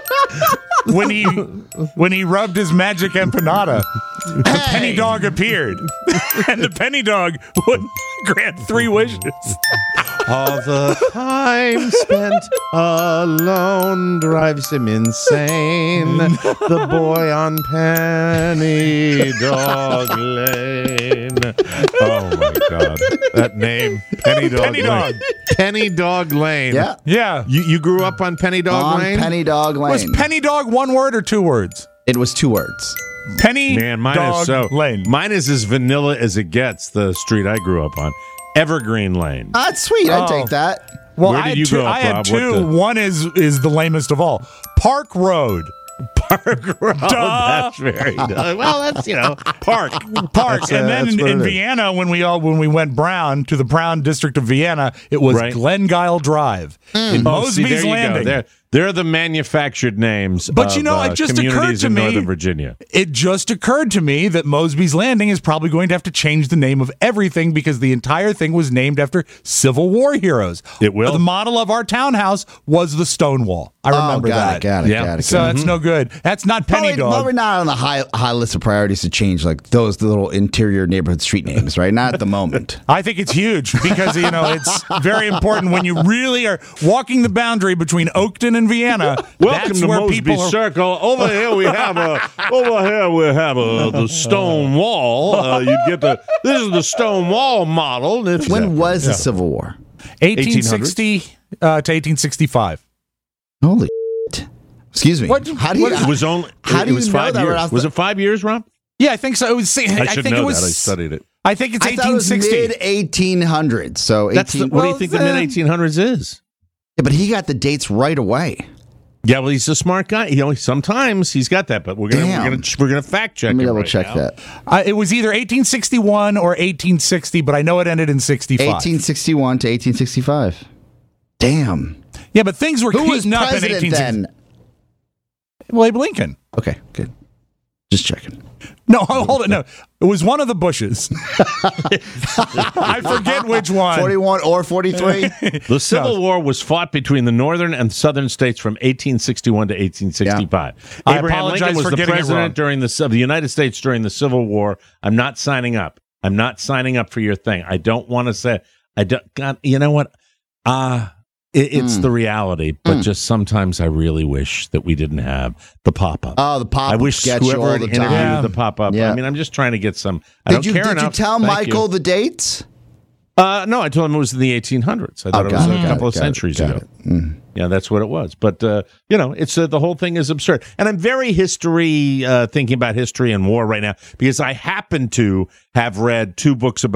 when he rubbed his magic empanada, the penny dog appeared, and the penny dog would grant 3 wishes. All the time spent alone drives him insane. The boy on Penny Dog Lane. Oh my God, that name, Penny Dog Lane. Penny Dog Lane. Yeah. You grew up on Penny Dog Lane? Penny Dog Lane. Was Penny Dog 1 word or 2 words? It was 2 words. Penny mine Dog is Lane. Mine is as vanilla as it gets. The street I grew up on, Evergreen Lane. That's sweet. I'd take that. Well, Where did you grow up, I had Rob? 2. One is the lamest of all. Park Road. Park Road. That's very well. That's Park. And then in Vienna, when we went brown to the Brown district of Vienna, it was Glengyle Drive in Mosby's Landing. They're the manufactured names. But of, it just occurred to in me. Northern Virginia. It just occurred to me that Mosby's Landing is probably going to have to change the name of everything because the entire thing was named after Civil War heroes. It will. The model of our townhouse was the Stonewall. I remember that. Got it. So that's no good. That's not Penny Dog. Probably not on the high list of priorities to change like those little interior neighborhood street names, right? Not at the moment. I think it's huge because it's very important when you really are walking the boundary between Oakton and Vienna. Welcome that's to where Mosby people Circle. Over here we have the stone wall. This is the stone wall model. When was the Civil War? 1860 to 1865. Holy shit. Excuse me. How do you? It was only. How do it was you know 5 that years. right Was it 5 years, Rob? Yeah, I think so. It was. I should think know it was, that. I studied it. I think it's I thought it was 1860. mid 1800s. So What do you think the mid 1800s is? Yeah, but he got the dates right away. Yeah, well, he's a smart guy. Sometimes he's got that, but we're gonna fact check. Let me it double right check now. that. It was either 1861 or 1860, but I know it ended in 65. 1861 to 1865. Damn. Yeah, but things were Who was heating up in president 1860. then? Well, Abe Lincoln. Okay, good. Just checking. No, hold it. No, it was one of the Bushes. I forget which one. 41 or 43? The Civil War was fought between the northern and southern states from 1861 to 1865. I Abraham apologize Lincoln was for the getting it wrong. president during the United States during the Civil War. I'm not signing up. I'm not signing up for your thing. I don't want to say. I don't. God, you know what? It's the reality, but just sometimes I really wish that we didn't have the pop-up. Oh, the pop-up. I wish gets you whoever all had the interviewed time. the pop-up. Yeah. I mean, I'm just trying to get some. Did you tell Thank Michael you. the dates? No, I told him it was in the 1800s. I thought it was a couple of centuries ago. Yeah, that's what it was. But, it's the whole thing is absurd. And I'm very thinking about history and war right now because I happen to have read 2 books about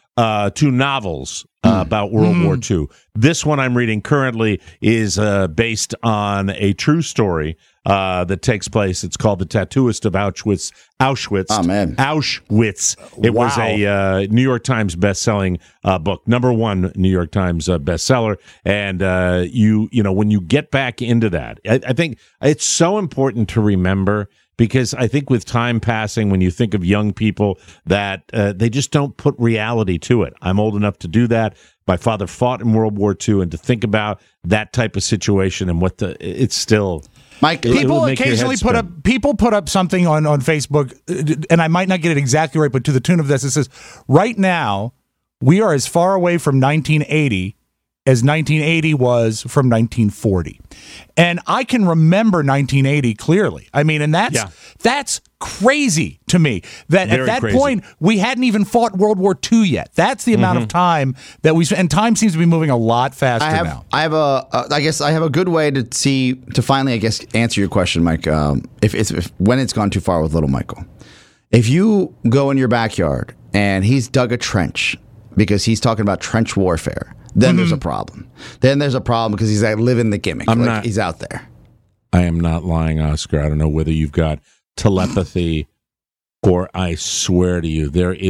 two novels about World War II. This one I'm reading currently is based on a true story that takes place. It's called The Tattooist of Auschwitz. Oh, man. Auschwitz. It was a New York Times best-selling book, #1 New York Times bestseller. And you know, when you get back into that, I think it's so important to remember. Because I think with time passing, when you think of young people, that they just don't put reality to it. I'm old enough to do that. My father fought in World War II, and to think about that type of situation and it's still... Mike, people occasionally put up something on Facebook, and I might not get it exactly right, but to the tune of this, it says, right now, we are as far away from 1980 as 1980 was from 1940. And I can remember 1980 clearly. I mean, and that's crazy to me. That Very at that crazy. point, we hadn't even fought World War II yet. That's the amount of time that we spent. And time seems to be moving a lot faster now. I have a good way to finally, I guess, answer your question, Mike. If when it's gone too far with little Michael, if you go in your backyard and he's dug a trench because he's talking about trench warfare, then there's a problem. Then there's a problem because he's living the gimmick. He's out there. I am not lying, Oscar. I don't know whether you've got telepathy or I swear to you,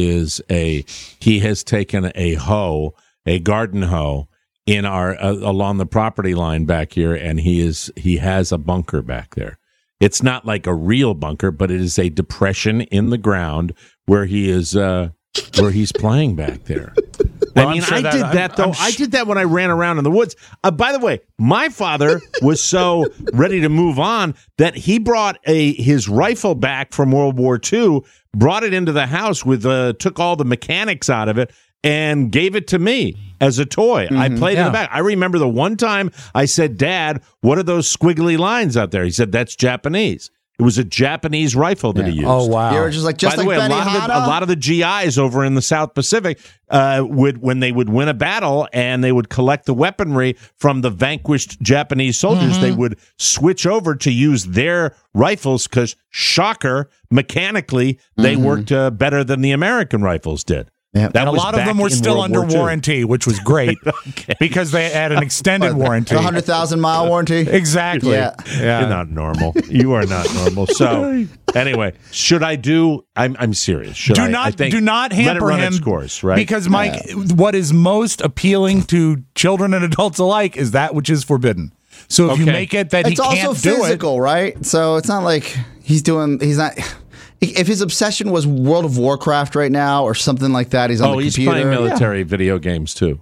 he has taken a garden hoe in our along the property line back here, and he has a bunker back there. It's not like a real bunker, but it is a depression in the ground where he's playing back there. Well, I mean, sure I did that, though. I did that when I ran around in the woods. By the way, my father was so ready to move on that he brought his rifle back from World War II, brought it into the house took all the mechanics out of it, and gave it to me as a toy. I played in the back. I remember the one time I said, "Dad, what are those squiggly lines out there?" He said, "That's Japanese." It was a Japanese rifle that he used. Oh, wow. They were just By the way, a lot of the GIs over in the South Pacific when they would win a battle and they would collect the weaponry from the vanquished Japanese soldiers, they would switch over to use their rifles because, shocker, mechanically, they worked better than the American rifles did. Yeah. And a lot of them were still under warranty, which was great because they had an extended warranty. A 100,000-mile warranty? Exactly. Yeah. You're not normal. You are not normal. So, anyway, should I do? I'm serious. Do not hamper let it run him. Its course, right? Because, Mike, what is most appealing to children and adults alike is that which is forbidden. So if you make it that he can't do it. It's also physical, right? So it's not like he's not... If his obsession was World of Warcraft right now or something like that, he's on the computer. He's playing military video games too.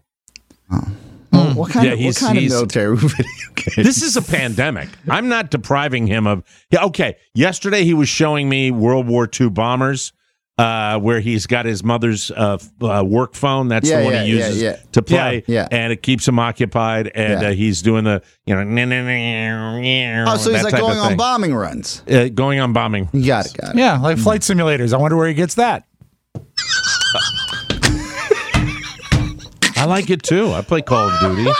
What kind of military video games? This is a pandemic. I'm not depriving him of... Yeah, okay, yesterday he was showing me World War II bombers, where he's got his mother's work phone. That's the one he uses to play, and it keeps him occupied, and he's doing the... Oh, so he's like going on bombing runs. Going on bombing. You got it. Yeah, like flight simulators. I wonder where he gets that. I like it too. I play Call of Duty.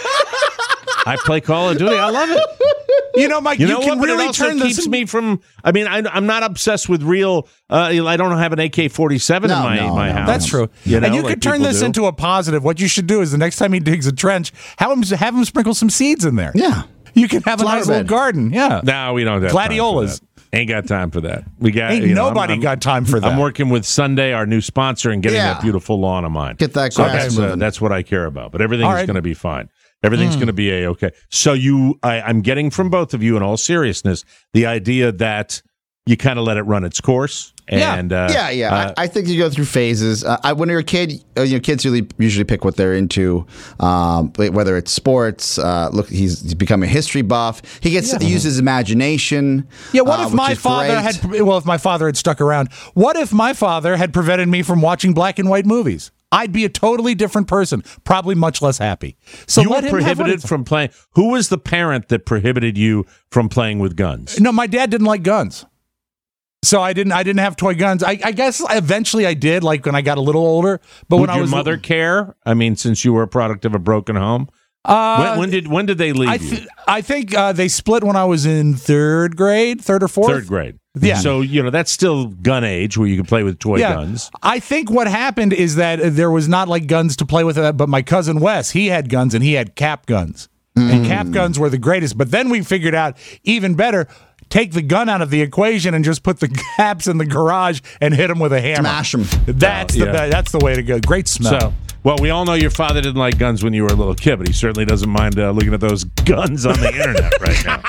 I love it. You know, Mike, you can really turn this... keeps me from... I mean, I'm not obsessed with real... I don't have an AK-47 in my house. That's true. And you could turn this into a positive. What you should do is the next time he digs a trench, have him sprinkle some seeds in there. Yeah. You can have a nice little garden. Yeah. No, we don't have gladiolas. Ain't got time for that. Nobody got time for that. I'm working with Sunday, our new sponsor, and getting that beautiful lawn of mine. Get that grass moving. That's what I care about. But everything is going to be fine. Everything's going to be A-okay. So I'm getting from both of you, in all seriousness, the idea that you kind of let it run its course. And, I think you go through phases. When you're a kid, kids usually pick what they're into, whether it's sports. Look, he's become a history buff. He gets to use his imagination. Yeah. What if my father had? Well, if my father had stuck around, what if my father had prevented me from watching black and white movies? I'd be a totally different person, probably much less happy. So you were prohibited from playing. Who was the parent that prohibited you from playing with guns? No, my dad didn't like guns. So I didn't have toy guns. I guess eventually I did, like when I got a little older. But Would your mother care? I mean, since you were a product of a broken home, when did they leave you? I think they split when I was in third or fourth. Third grade. Yeah. So, that's still gun age where you can play with toy guns. I think what happened is that there was not like guns to play with, but my cousin Wes, he had guns and he had cap guns. And cap guns were the greatest. But then we figured out even better, take the gun out of the equation and just put the caps in the garage and hit them with a hammer. Smash them. That's that's the way to go. Great smell. So, well, we all know your father didn't like guns when you were a little kid, but he certainly doesn't mind looking at those guns on the internet right now.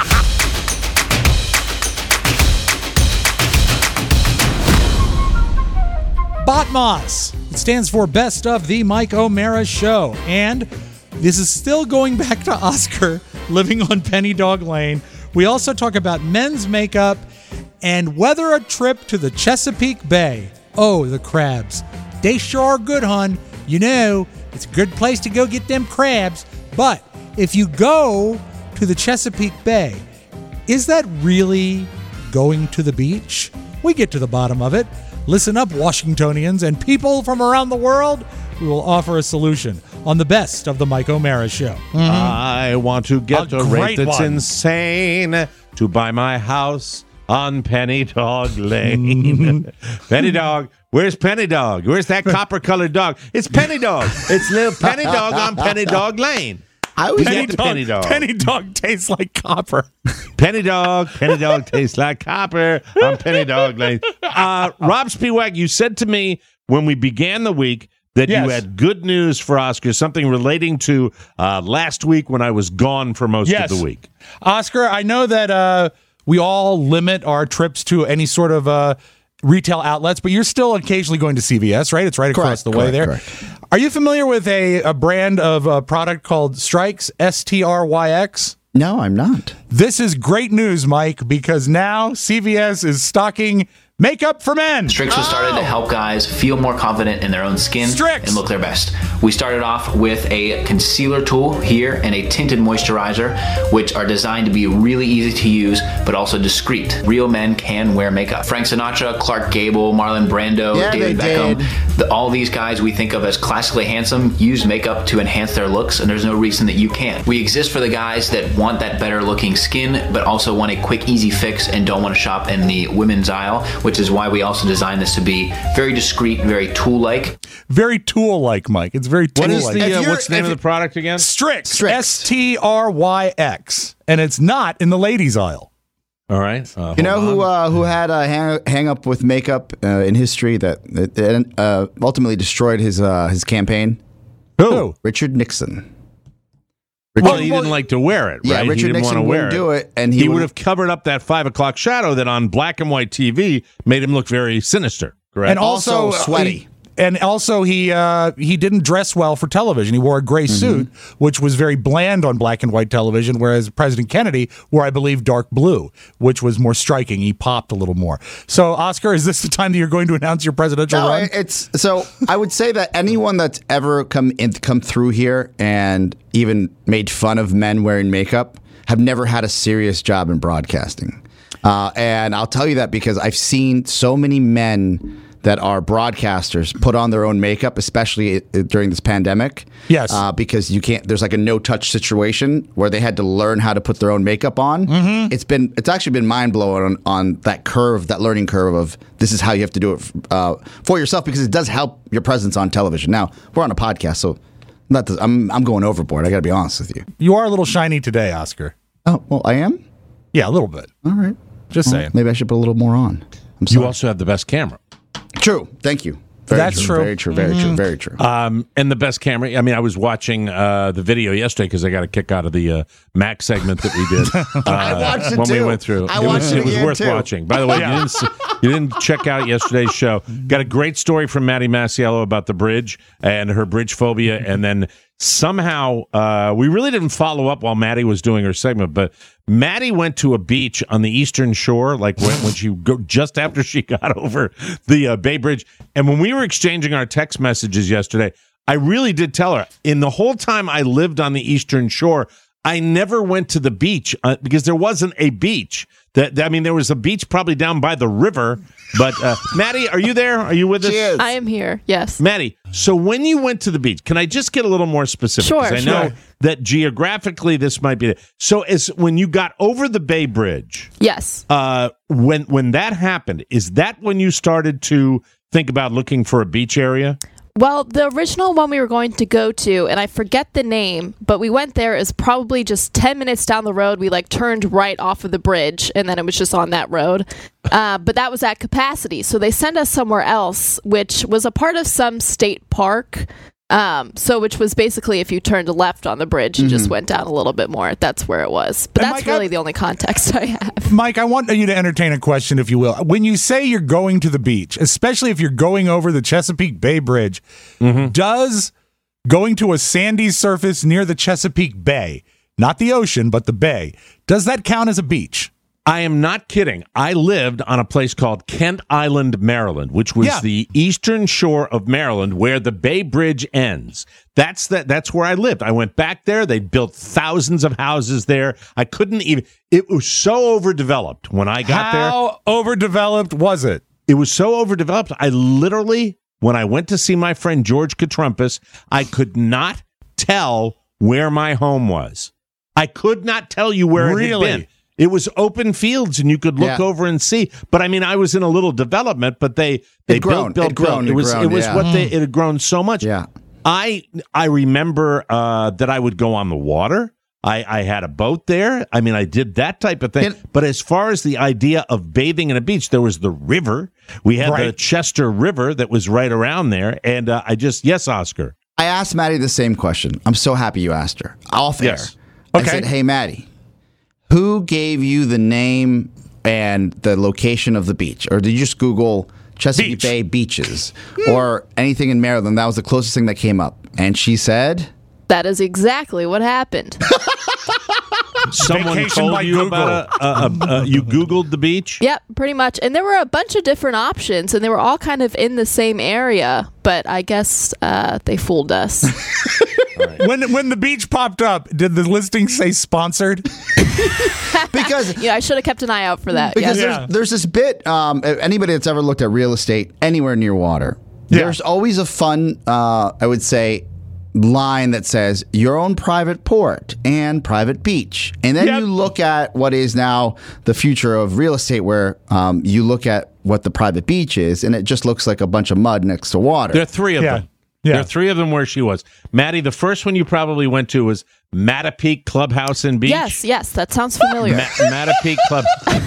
BOTMOS. It stands for Best of the Mike O'Mara Show. And this is still going back to Oscar living on Penny Dog Lane. We also talk about men's makeup and whether a trip to the Chesapeake Bay. Oh, the crabs. They sure are good, hon. It's a good place to go get them crabs. But if you go to the Chesapeake Bay, is that really going to the beach? We get to the bottom of it. Listen up, Washingtonians and people from around the world. We will offer a solution on the Best of the Mike O'Mara Show. I want to get a rate that's one. insane to buy my house on Penny Dog Lane. Penny Dog. Where's Penny Dog? Where's that copper-colored dog? It's Penny Dog. It's little Penny Dog on Penny Dog Lane. I always Penny get Penny Dog. Penny Dog tastes like copper. Penny Dog tastes like copper on Penny Dog Lane. Rob Spiewak, you said to me when we began the week that you had good news for Oscar, something relating to last week when I was gone for most of the week. Oscar, I know that we all limit our trips to any sort of retail outlets, but you're still occasionally going to CVS, right? It's right across the way there. Correct. Are you familiar with a brand of product called Strix, STRYX? No, I'm not. This is great news, Mike, because now CVS is stocking makeup for men. Strix was started to help guys feel more confident in their own skin Strix. and look their best. We started off with a concealer tool here and a tinted moisturizer, which are designed to be really easy to use, but also discreet. Real men can wear makeup. Frank Sinatra, Clark Gable, Marlon Brando, David Beckham, all these guys we think of as classically handsome use makeup to enhance their looks, and there's no reason that you can't. We exist for the guys that want that better looking skin, but also want a quick, easy fix and don't want to shop in the women's aisle, which is why we also designed this to be very discreet, very tool-like. Very tool-like, Mike. It's very tool-like. What's the name of the product again? Strix. STRYX. And it's not in the ladies' aisle. All right. You know who had a hang up with makeup in history that ultimately destroyed his campaign? Who? Richard Nixon. He didn't like to wear it, right? Yeah, Richard he didn't Nixon want to wear wouldn't do it, and he would have covered up that 5 o'clock shadow that on black and white TV made him look very sinister. Correct. And also sweaty. He didn't dress well for television. He wore a gray suit, which was very bland on black and white television, whereas President Kennedy wore, I believe, dark blue, which was more striking. He popped a little more. So, Oscar, is this the time that you're going to announce your presidential run? So I would say that anyone that's ever come through here and even made fun of men wearing makeup have never had a serious job in broadcasting. And I'll tell you that because I've seen so many men that are broadcasters put on their own makeup, especially during this pandemic. Yes. Because you can't, there's like a no-touch situation where they had to learn how to put their own makeup on. Mm-hmm. It's actually been mind-blowing on that curve, that learning curve of this is how you have to do it for yourself, because it does help your presence on television. Now, we're on a podcast, so I'm going overboard. I got to be honest with you. You are a little shiny today, Oscar. Oh, well, I am? Yeah, a little bit. All right. Just saying. Maybe I should put a little more on. I'm sorry. You also have the best camera. True. Thank you. That's true. Very true. Very true. Very true. And the best camera. I mean, I was watching the video yesterday because I got a kick out of the Mac segment that we did. I watched it when too. we went through. I watched it was again, worth too. watching. By the way, you didn't check out yesterday's show. Got a great story from Maddie Masiello about the bridge and her bridge phobia, and then somehow we really didn't follow up while Maddie was doing her segment, but Maddie went to a beach on the Eastern Shore, like when she just after she got over the Bay Bridge. And when we were exchanging our text messages yesterday, I really did tell her, in the whole time I lived on the Eastern Shore, I never went to the beach because there wasn't a beach. I mean, there was a beach probably down by the river. But Maddie, are you there? Are you with us? She is. I am here. Yes. Maddie, so when you went to the beach, can I just get a little more specific? Sure, 'Cause I know that geographically this might be. So when you got over the Bay Bridge, Yes. when that happened, is that when you started to think about looking for a beach area? Well, the original one we were going to go to, and I forget the name, but we went there, is probably just 10 minutes down the road. We turned right off of the bridge, and then it was just on that road. But that was at capacity. So they sent us somewhere else, which was a part of some state park. Which was basically if you turned left on the bridge, you just went down a little bit more. That's where it was. But And that's Mike, really the only context I have. Mike, I want you to entertain a question, if you will. When you say you're going to the beach, especially if you're going over the Chesapeake Bay Bridge, does going to a sandy surface near the Chesapeake Bay, not the ocean, but the bay, does that count as a beach? I am not kidding. I lived on a place called Kent Island, Maryland, which was the eastern shore of Maryland where the Bay Bridge ends. That's where I lived. I went back there. They built thousands of houses there. I couldn't even, it was so overdeveloped when I got there. How overdeveloped was it? It was so overdeveloped. I literally, when I went to see my friend George Katrumpus, I could not tell where my home was. I could not tell you where it had been. It was open fields, and you could look over and see. But I mean, I was in a little development, but they built. It had grown so much. Yeah, I remember that I would go on the water. I had a boat there. I mean, I did that type of thing. But as far as the idea of bathing in a beach, there was the river. We had the Chester River that was right around there, and yes, Oscar. I asked Maddie the same question. I'm so happy you asked her. Off air. Yes. I said, "Hey, Maddie, who gave you the name and the location of the beach? Or did you just Google Chesapeake Bay beaches or anything in Maryland?" That was the closest thing that came up. And she said, That is exactly what happened. Someone Vacation told by you about you Googled the beach? Yep, pretty much. And there were a bunch of different options, and they were all kind of in the same area. But I guess they fooled us. When the beach popped up, did the listing say sponsored? because I should have kept an eye out for that. Because yes. there's this bit, anybody that's ever looked at real estate anywhere near water, there's always a fun, I would say, line that says your own private port and private beach. And then you look at what is now the future of real estate where you look at what the private beach is, and it just looks like a bunch of mud next to water. There are three of them. Yeah. There are three of them where she was. Maddie, the first one you probably went to was Mattapeake Clubhouse and Beach. Yes, that sounds familiar. Mattapeake Club.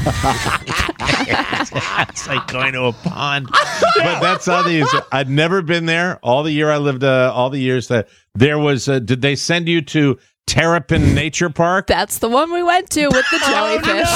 It's like going to a pond. But that's all these. I've never been there. All the year I lived, all the years that there was. Did they send you to Terrapin Nature Park? That's the one we went to with the jellyfish.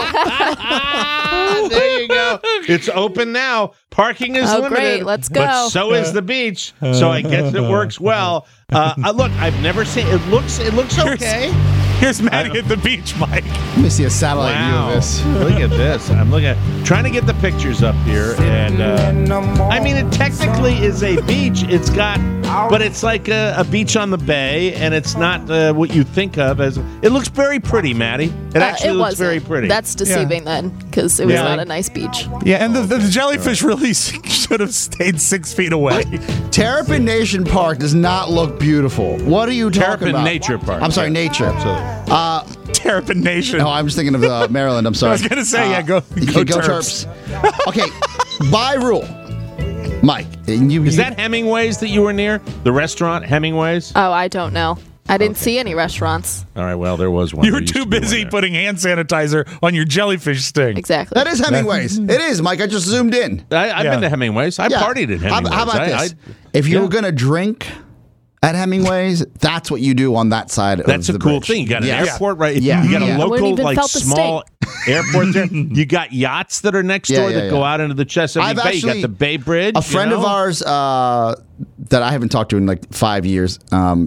There you go. It's open now. Parking is limited. Great. Let's go. But so is the beach. So I guess it works well. Look, I've never seen it. Looks okay. Here's Maddie at the beach, Mike. Let me see a satellite view of this. Look at this. I'm trying to get the pictures up here, and I mean, it technically is a beach. But it's like a beach on the bay, and it's not what you think of as. It looks very pretty, Maddie. It actually looks very pretty. That's deceiving then, because it was not a nice beach. Yeah, and the jellyfish really should have stayed 6 feet away. Terrapin Nation Park does not look beautiful. What are you talking about? Terrapin Nature Park. I'm sorry, nature. Absolutely. Terrapin Nation. No, I'm just thinking of Maryland. I'm sorry. I was going to say, go Terps. Okay, by rule, Mike. Is that Hemingway's that you were near? The restaurant, Hemingway's? Oh, I don't know. I didn't see any restaurants. All right, well, there was one. You were too busy putting hand sanitizer on your jellyfish sting. Exactly. That is Hemingway's. It is, Mike. I just zoomed in. I've been to Hemingway's. I partied at Hemingway's. How about this? If you were going to drink at Hemingway's, that's what you do on that side of the bridge. That's a cool thing. You got an airport, right? Yeah. You got a local, small airport there. You got yachts that are next door that go out into the Chesapeake Bay. You got the Bay Bridge. A friend of ours that I haven't talked to in like 5 years,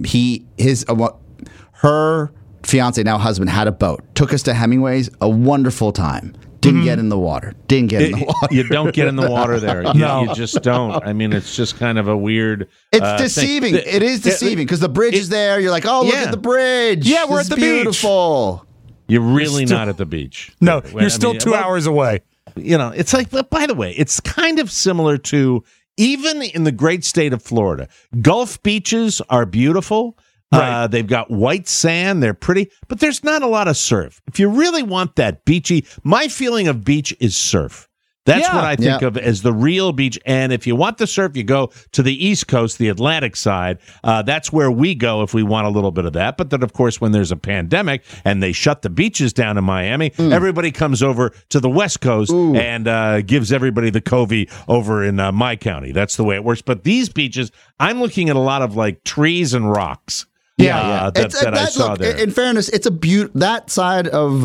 her fiance, now husband, had a boat. Took us to Hemingway's. A wonderful time. Didn't get in the water. You don't get in the water there. You just don't. I mean, it's just kind of a weird. It's deceiving. It is deceiving because the bridge is there. You're like, oh, look at the bridge. Yeah, we're at the beautiful. You're really not at the beach. No, you're still 2 hours away. It's like, but by the way, it's kind of similar to even in the great state of Florida. Gulf beaches are beautiful. Right. They've got white sand. They're pretty, but there's not a lot of surf. If you really want that beachy, my feeling of beach is surf. That's what I think of as the real beach. And if you want the surf, you go to the East Coast, the Atlantic side. That's where we go if we want a little bit of that. But then, of course, when there's a pandemic and they shut the beaches down in Miami, everybody comes over to the West Coast and gives everybody the covey over in my county. That's the way it works. But these beaches, I'm looking at a lot of like trees and rocks. That I saw there. In fairness, it's that side of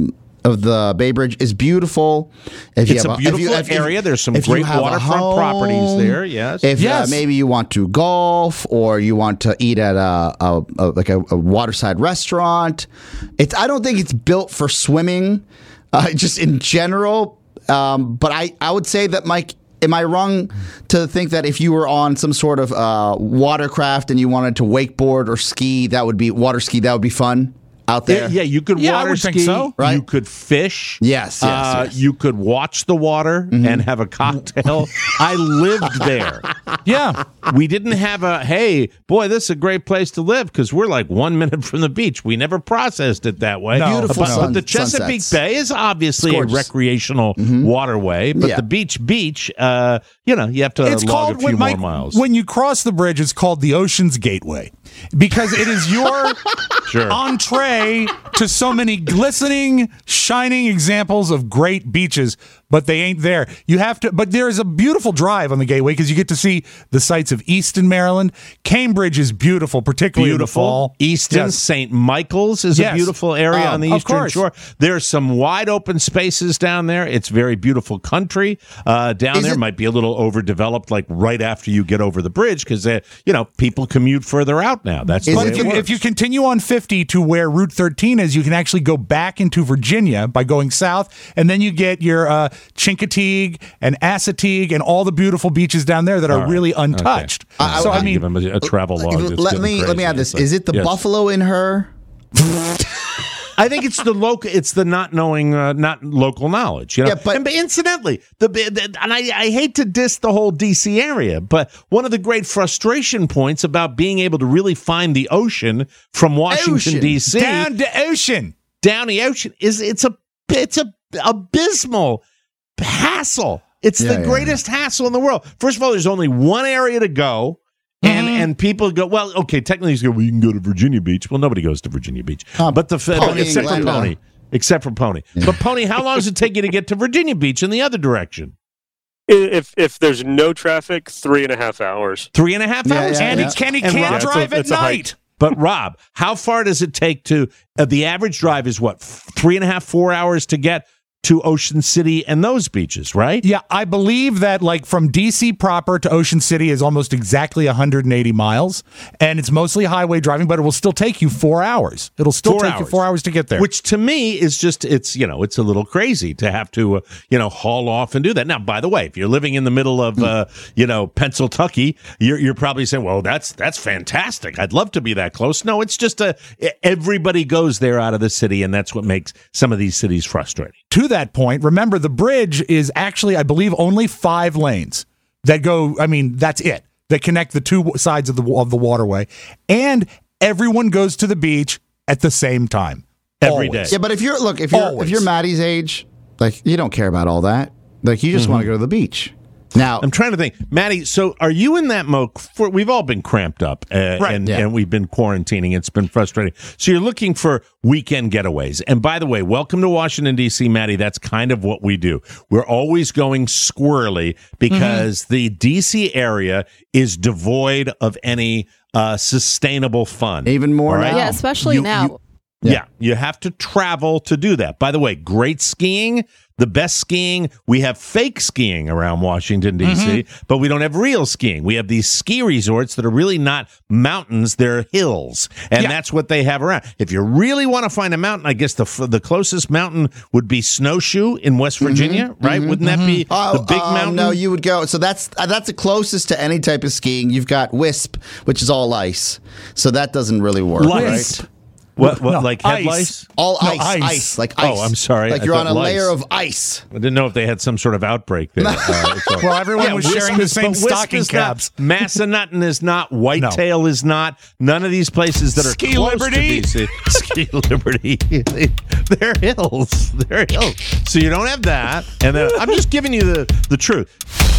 the Bay Bridge is beautiful. It's a beautiful area. There's some great waterfront properties there. Yes. If maybe you want to golf or you want to eat at a waterside restaurant, I don't think it's built for swimming, just in general. But I would say that, Mike, am I wrong to think that if you were on some sort of watercraft and you wanted to wakeboard or ski, that would be fun? Out there, you could water ski. Think so. Right? You could fish. Yes. You could watch the water and have a cocktail. I lived there. Yeah, we didn't have hey, boy, this is a great place to live because we're like 1 minute from the beach. We never processed it that way. No. Beautiful but the Chesapeake Bay is obviously a recreational waterway, but the beach, you have to log a few more miles. When you cross the bridge, it's called the Ocean's Gateway because it is your entree to so many glistening, shining examples of great beaches, but they ain't there. But there is a beautiful drive on the Gateway because you get to see the sights of Easton, Maryland. Cambridge is beautiful, particularly in the fall. Easton, St. Michael's is a beautiful area on the Eastern Shore. There's some wide open spaces down there. It's very beautiful country down there. Might be a little overdeveloped, like right after you get over the bridge because people commute further out now. That's the way it works. If you continue on 50 to where Route 13 is, you can actually go back into Virginia by going south, and then you get your Chincoteague and Assateague and all the beautiful beaches down there that are really untouched. Okay. So I mean, give him a travel log. Let me add this: is it the buffalo in her? I think it's the local. It's the not knowing, not local knowledge. Yeah, but incidentally, and I hate to diss the whole DC area, but one of the great frustration points about being able to really find the ocean from Washington DC down the ocean is it's a abysmal hassle. It's the greatest hassle in the world. First of all, there's only one area to go. And people go, well, okay, technically you can go to Virginia Beach. Well, nobody goes to Virginia Beach. But except for Pony. Yeah. But Pony, how long does it take you to get to Virginia Beach in the other direction? If there's no traffic, 3.5 hours. 3.5 hours? And he can't drive at night. But Rob, how far does it take to, the average drive is what, 3.5, 4 hours to get to Ocean City and those beaches, right? Yeah, I believe that like from DC proper to Ocean City is almost exactly 180 miles, and it's mostly highway driving, but it will still take you 4 hours. It'll still take you 4 hours to get there. Which to me is just, it's a little crazy to have to, haul off and do that. Now, by the way, if you're living in the middle of, Pennsylvania, you're probably saying, well, that's fantastic. I'd love to be that close. No, it's just everybody goes there out of the city, and that's what makes some of these cities frustrating. To that point, remember the bridge is actually, I believe, only 5 lanes that go. I mean, that's it. That connect the two sides of the waterway, and everyone goes to the beach at the same time every day. Yeah, but if you're Maddie's age, like you don't care about all that. Like you just want to go to the beach. Now, I'm trying to think, Maddie, so are you in that mode? We've all been cramped up and we've been quarantining. It's been frustrating. So you're looking for weekend getaways. And by the way, welcome to Washington, D.C., Maddie. That's kind of what we do. We're always going squirrely because the D.C. area is devoid of any sustainable fun. Even more now. Yeah, especially now. You have to travel to do that. By the way, great skiing. The best skiing, we have fake skiing around Washington, D.C., but we don't have real skiing. We have these ski resorts that are really not mountains, they're hills, and that's what they have around. If you really want to find a mountain, I guess the closest mountain would be Snowshoe in West Virginia, right? Wouldn't that be the big mountain? No, you would go. So that's the closest to any type of skiing. You've got Wisp, which is all ice, so that doesn't really work. Wisp. Right? What No, like head ice. lice? All No, ice, ice. like ice. Oh, I'm sorry. Like I you're on thought a lice. layer of ice. I didn't know if they had some sort of outbreak there. Well, everyone was sharing the same but Wisp stocking is not, caps. Massanutten is not. Whitetail is not. None of these places that are Ski close Liberty? to DC. Ski Liberty. They're hills. They're hills. So you don't have that. And then I'm just giving you the truth.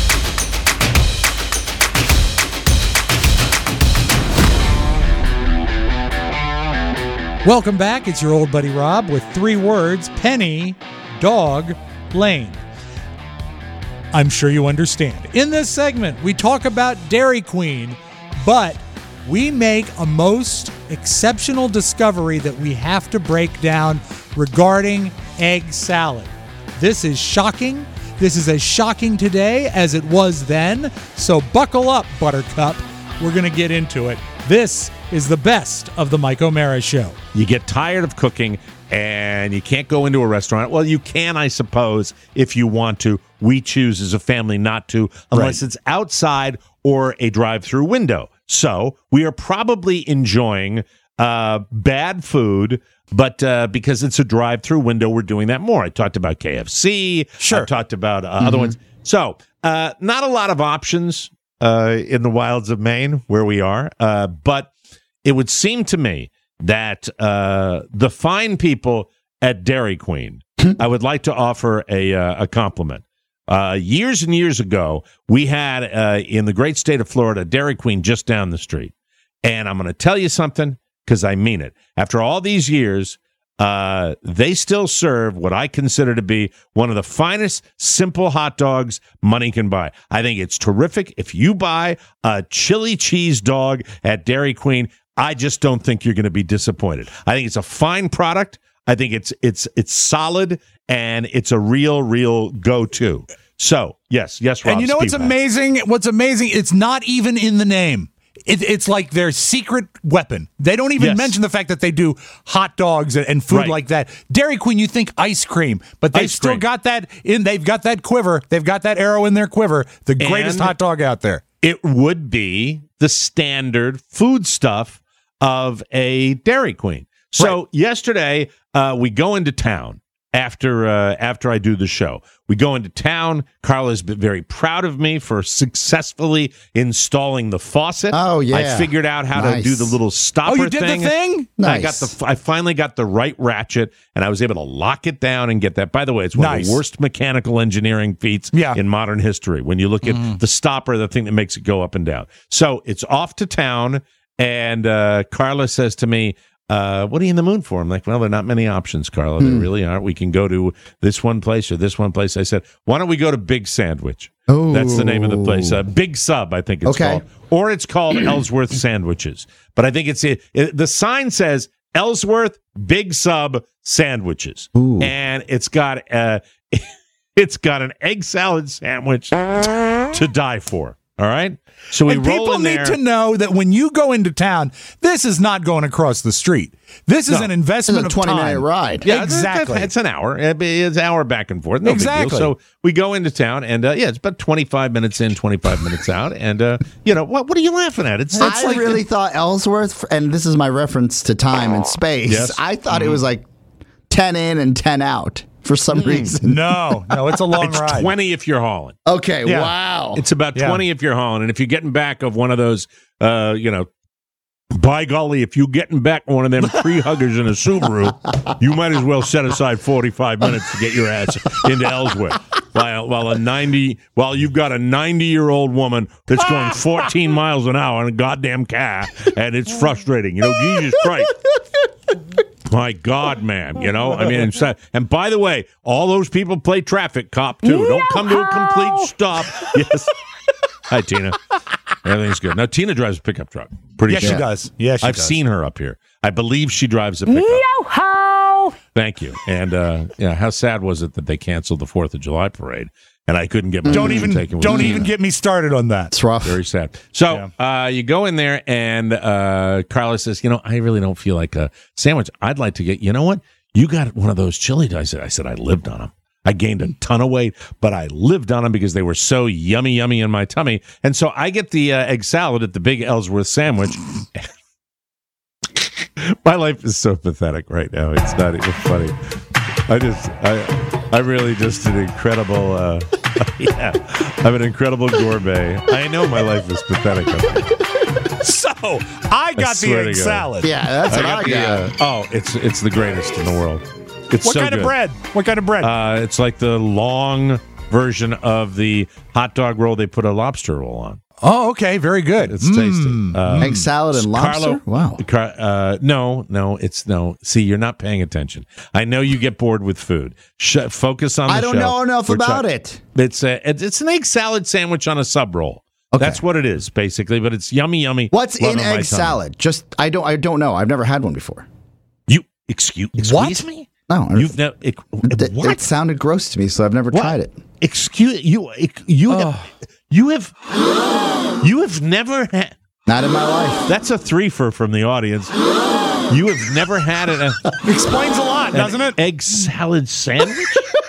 Welcome back. It's your old buddy Rob with 3 words: Penny, Dog, Lane. I'm sure you understand. In this segment, we talk about Dairy Queen, but we make a most exceptional discovery that we have to break down regarding egg salad. This is shocking. This is as shocking today as it was then. So buckle up, Buttercup. We're going to get into it. This is the best of the Mike O'Mara Show. You get tired of cooking and you can't go into a restaurant. Well, you can, I suppose, if you want to. We choose as a family not to, unless it's outside or a drive-through window. So we are probably enjoying bad food, but because it's a drive-through window, we're doing that more. I talked about KFC. Sure. I talked about other ones. So not a lot of options in the wilds of Maine where we are, but it would seem to me that the fine people at Dairy Queen, I would like to offer a compliment. Years and years ago, we had in the great state of Florida, Dairy Queen just down the street. And I'm going to tell you something because I mean it. After all these years, they still serve what I consider to be one of the finest simple hot dogs money can buy. I think it's terrific. If you buy a chili cheese dog at Dairy Queen, I just don't think you're going to be disappointed. I think it's a fine product. I think it's solid, and it's a real go-to. So, yes, Rob. And you know what's amazing? What's amazing, it's not even in the name. It's like their secret weapon. They don't even mention the fact that they do hot dogs and food like that. Dairy Queen, you think ice cream, but they've still got that in. They've got that quiver. They've got that arrow in their quiver. The greatest hot dog out there. It would be the standard food stuff of a Dairy Queen. So yesterday, we go into town. After I do the show, we go into town. Carla's been very proud of me for successfully installing the faucet. Oh, yeah. I figured out how to do the little stopper thing. Oh, you did the thing? Nice. I finally got the right ratchet, and I was able to lock it down and get that. By the way, it's one of the worst mechanical engineering feats in modern history. When you look at the stopper, the thing that makes it go up and down. So it's off to town, and Carla says to me, what are you in the mood for? I'm like, well, there are not many options, Carla. There really aren't. We can go to this one place or this one place. I said, why don't we go to Big Sandwich? Oh, that's the name of the place. Big Sub, I think it's called. Or it's called Ellsworth Sandwiches. But I think the sign says Ellsworth Big Sub Sandwiches. Ooh. And it's got an egg salad sandwich to die for. All right? So we roll in there. People need to know that when you go into town, this is not going across the street. This is an investment of 20-minute ride. Yeah, exactly. It's an hour. It's an hour back and forth. No big deal. So we go into town, and it's about 25 minutes in, 25 minutes out. And, what are you laughing at? I really thought Ellsworth, and this is my reference to time and space, I thought it was like 10 in and 10 out. For some reason. No, it's a long ride. It's 20 if you're hauling. Okay, wow. It's about 20 if you're hauling. And if you're getting back of one of those, by golly, if you're getting back one of them tree huggers in a Subaru, you might as well set aside 45 minutes to get your ass into Ellsworth. While you've got a 90-year-old woman that's going 14 miles an hour in a goddamn car, and it's frustrating. Jesus Christ. My God, man, and by the way, all those people play traffic cop, too. Don't come to a complete stop. Yes. Hi, Tina. Everything's good. Now, Tina drives a pickup truck. Pretty Yes, sure. she does. Yes, I've seen her up here. I believe she drives a pickup. Yo-ho! Thank you. And, how sad was it that they canceled the 4th of July parade? And I couldn't get my Don't even get me started on that. It's rough. Very sad. So you go in there, and Carla says, I really don't feel like a sandwich. I'd like to get, you know what? You got one of those chili dogs. I said, I lived on them. I gained a ton of weight, but I lived on them because they were so yummy in my tummy. And so I get the egg salad at the Big Ellsworth Sandwich. My life is so pathetic right now. It's not even funny. I really just an incredible, I'm an incredible gourmet. I know my life is pathetic. So I got the egg salad. Yeah, that's what I got. It's the greatest in the world. It's What so kind good. of bread? What kind of bread? It's like the long version of the hot dog roll they put a lobster roll on. Oh, okay. Very good. It's tasty. Egg salad and lobster? Wow. No. See, you're not paying attention. I know you get bored with food. Focus on the show. I don't know enough about it. It's an egg salad sandwich on a sub roll. Okay. That's what it is, basically. But it's yummy. What's in Loving my egg tummy. salad? I don't know. I've never had one before. You excuse me? No. You've never. What? It sounded gross to me, so I've never tried it. Excuse you. You have never had. Not in my life. That's a threefer from the audience. You have never had an Explains a lot, doesn't it? egg salad sandwich?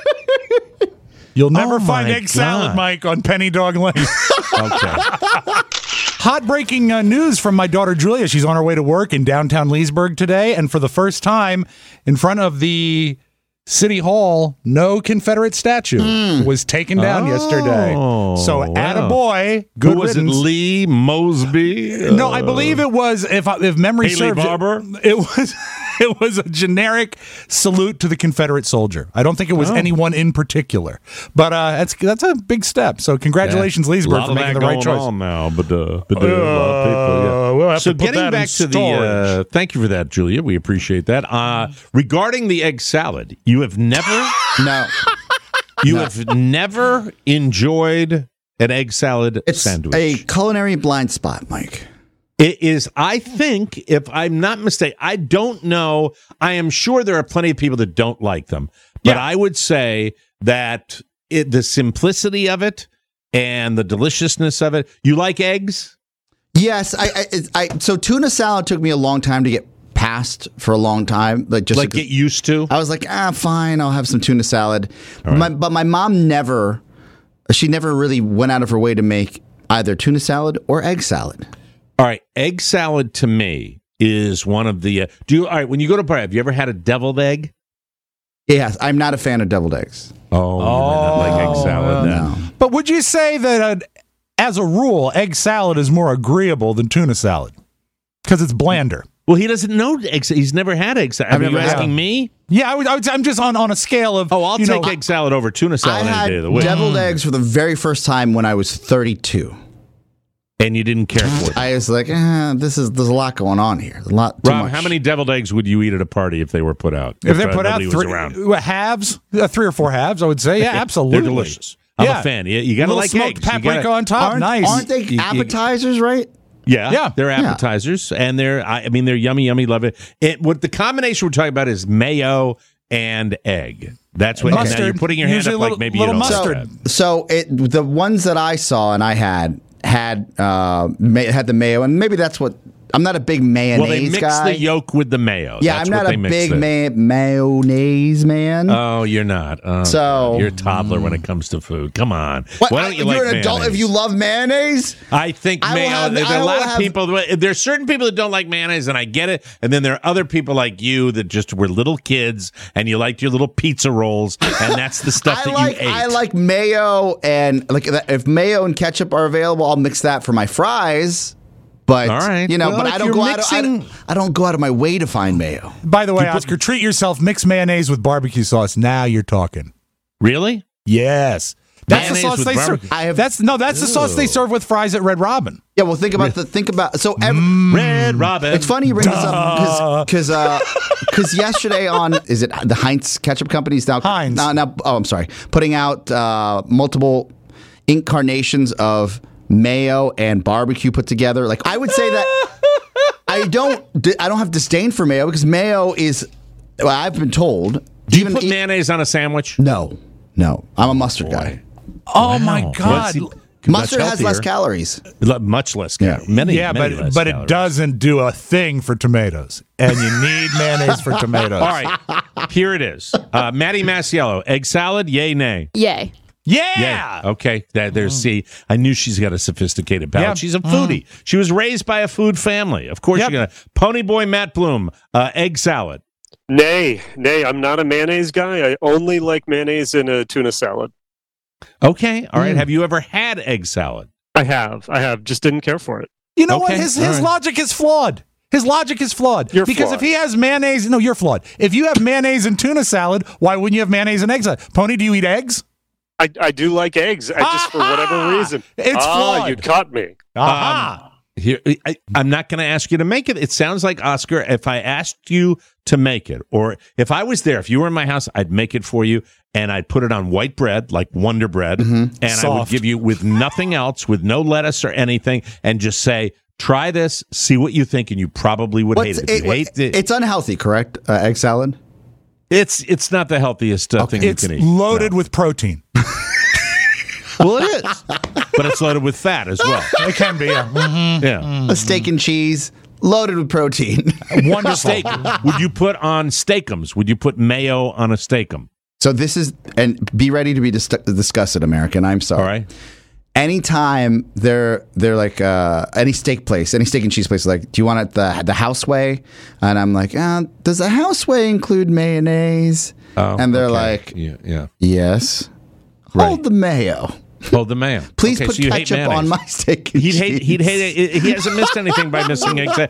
You'll never Oh, find my egg salad, God. Mike, on Penny Dog Lane. Okay. Hot breaking news from my daughter Julia. She's on her way to work in downtown Leesburg today, and for the first time in front of the City Hall, no Confederate statue was taken down yesterday. So, attaboy, good Who was it? riddance. Lee Mosby? No, I believe it was, if memory Haley serves, Barber? it was a generic salute to the Confederate soldier. I don't think it was anyone in particular, but that's a big step. So congratulations, Leesburg, for making the right choice. On now, but a lot of people. Yeah. We'll have So to put getting that back in to storage. the, thank you for that, Julia. We appreciate that. Regarding the egg salad, you have never, No. have never enjoyed an egg salad It's sandwich. a culinary blind spot, Mike. It is, I think, if I'm not mistaken, I don't know. I am sure there are plenty of people that don't like them. But Yeah. I would say that the simplicity of it and the deliciousness of it. You like eggs? Yes, so tuna salad took me a long time to get past for a long time. Like Get used to? I was like, fine, I'll have some tuna salad. But my mom never really went out of her way to make either tuna salad or egg salad. All right, egg salad to me is one of the. All right, when you go to a party, have you ever had a deviled egg? Yes, I'm not a fan of deviled eggs. Oh, you might not like egg salad then. No. But would you say that, as a rule, egg salad is more agreeable than tuna salad? Because it's blander. Well, he doesn't know eggs. He's never had egg salad. Are you never had asking me? Yeah, I'm just on a scale of. Oh, I'll take egg salad over tuna I salad any had day of the week. deviled eggs for the very first time when I was 32. And you didn't care for it. I was like, there's a lot going on here. A lot too Rob, much. how many deviled eggs would you eat at a party if they were put out? If they put out nobody was around? halves, 3 or 4 halves, I would say. Yeah, absolutely. They're delicious. I'm a fan. You got to Little like smoked eggs. You paprika gotta- on top. Nice. Aren't they appetizers, right? Yeah, they're Yeah. appetizers, and they're yummy. Love it. What the combination we're talking about is mayo and egg. That's what. And now Mustard. you're putting your hand Usually up a like little- maybe you little don't mustard. like that. So the ones that I saw and I had the mayo, and maybe that's what. I'm not a big mayonnaise Well, they mix guy. the yolk with the mayo. Yeah, That's I'm what not they a mix big it. mayonnaise man. Oh, you're not. Oh, So- you're a toddler when it comes to food. Come on. What, Why don't you you're like an adult if mayonnaise? you love mayonnaise? I think I will mayo. have- There I are a will lot of have- people. There are certain people that don't like mayonnaise, and I get it. And then there are other people like you that just were little kids, and you liked your little pizza rolls, and that's the stuff that you ate. I like mayo, and like if mayo and ketchup are available, I'll mix that for my fries. But All right. but Well, I if don't you're go mixing- I don't go out of my way to find mayo. By the way, Oscar, treat yourself. Mix mayonnaise with barbecue sauce. Now you're talking. Really? Yes. That's Mayonnaise the sauce with they serve. barbecue. That's the sauce they serve with fries at Red Robin. Yeah, well, think about Red Robin. It's funny you bring this up because yesterday on is it the Heinz ketchup company's now Heinz. now I'm sorry, putting out multiple incarnations of mayo and barbecue put together. Like I would say that I don't have disdain for mayo because mayo is. Well, I've been told. Do you put mayonnaise on a sandwich? No, I'm a mustard guy. Oh my God! Mustard has less calories. Much less. Yeah. Many. Yeah, many less but it calories. doesn't do a thing for tomatoes, and you need mayonnaise for tomatoes. All right, here it is. Maddie Masiello, egg salad, yay, nay? Yay. Yeah. Okay. See, I knew she's got a sophisticated palate. Yeah. She's a foodie. She was raised by a food family. Of course, you're gonna Ponyboy Matt Bloom, egg salad. Nay, I'm not a mayonnaise guy. I only like mayonnaise in a tuna salad. Okay. All right. Have you ever had egg salad? I have. Just didn't care for it. You know what? Okay, His all right. logic is flawed. His logic is flawed. You're because flawed. if he has mayonnaise, no, you're flawed. If you have mayonnaise and tuna salad, why wouldn't you have mayonnaise and egg salad? Pony, do you eat eggs? I do like eggs. I just, for whatever reason. It's flawed. You caught me. Here, I'm not going to ask you to make it. It sounds like, Oscar, if I asked you to make it, or if I was there, if you were in my house, I'd make it for you, and I'd put it on white bread, like Wonder Bread, and Soft. I would give you with nothing else, with no lettuce or anything, and just say, try this, see what you think, and you probably would hate it. If you hate it. It's unhealthy, correct? Egg salad? It's not the healthiest thing you It's can eat. loaded with protein. Well, it is. But it's loaded with fat as well. It can be, yeah. Mhm. Yeah. A steak and cheese loaded with protein. Wonderful. Steak. Would you put on steakums? Would you put mayo on a steakum? So this is, and be ready to be disgusted, American. I'm sorry. All right. Anytime they're like any steak place, any steak and cheese place, like, do you want it the house way? And I'm like, does the house way include mayonnaise? And they're like, yeah. yes. Right. Hold the mayo. Hold the mayo. Please Okay, put so you hate ketchup on mayonnaise. my steak and He'd cheese. hate it. He hasn't missed anything by missing eggs.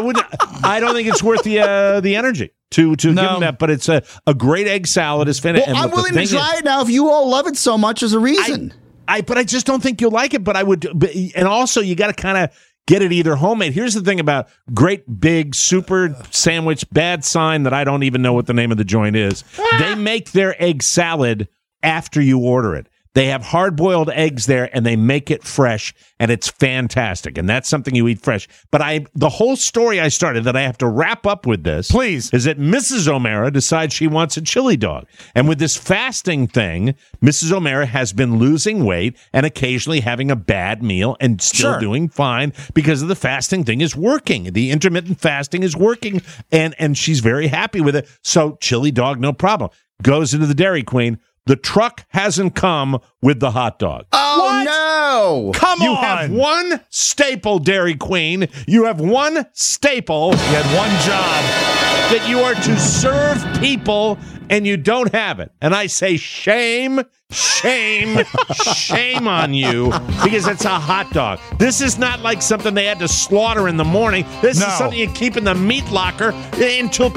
I don't think it's worth the energy to give him that. But it's a great egg salad is fantastic. Well, I'm willing to try it now if you all love it so much as a reason. But I just don't think you'll like it. But I would. And also, you got to kind of get it either homemade. Here's the thing about great big super sandwich. Bad sign that I don't even know what the name of the joint is. They make their egg salad after you order it. They have hard-boiled eggs there, and they make it fresh, and it's fantastic. And that's something you eat fresh. But the whole story I started that I have to wrap up with this, Please, is that Mrs. O'Mara decides she wants a chili dog. And with this fasting thing, Mrs. O'Mara has been losing weight and occasionally having a bad meal and still doing fine because of the fasting thing is working. The intermittent fasting is working, and she's very happy with it. So chili dog, no problem. Goes into the Dairy Queen. The truck hasn't come with the hot dog. Oh, no. come You on. have one staple, Dairy Queen. You have one staple You had one job. that you are to serve people, and you don't have it. And I say shame, shame, shame on you, because it's a hot dog. This is not like something they had to slaughter in the morning. This No. is something you keep in the meat locker until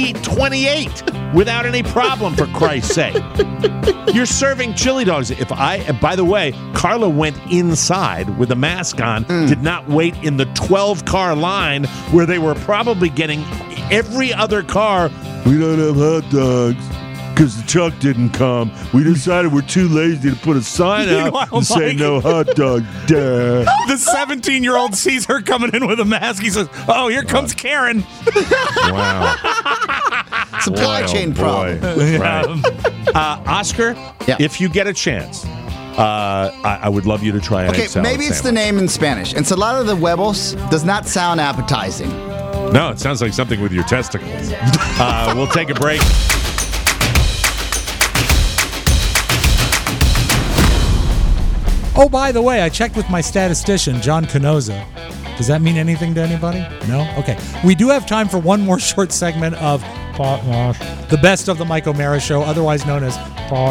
2028 without any problem, for Christ's sake. You're serving chili dogs. By the way, Carla went inside with a mask on, did not wait in the 12-car line where they were probably getting every other car. We don't have hot dogs because the truck didn't come. We decided we're too lazy to put a sign out Meanwhile, and say Mike- no hot dog. Duh. The 17-year-old sees her coming in with a mask. He says, oh, here comes Karen. Wow. Supply chain problem. Right. Oscar, Yeah. if you get a chance, I would love you to try an Okay, egg salad maybe it's the sandwich. name in Spanish. Ensalada de huevos does not sound appetizing. No, it sounds like something with your testicles. We'll take a break. Oh, by the way, I checked with my statistician, John Canoza. Does that mean anything to anybody? No? Okay. We do have time for one more short segment of the best of the Mike O'Mara Show, otherwise known as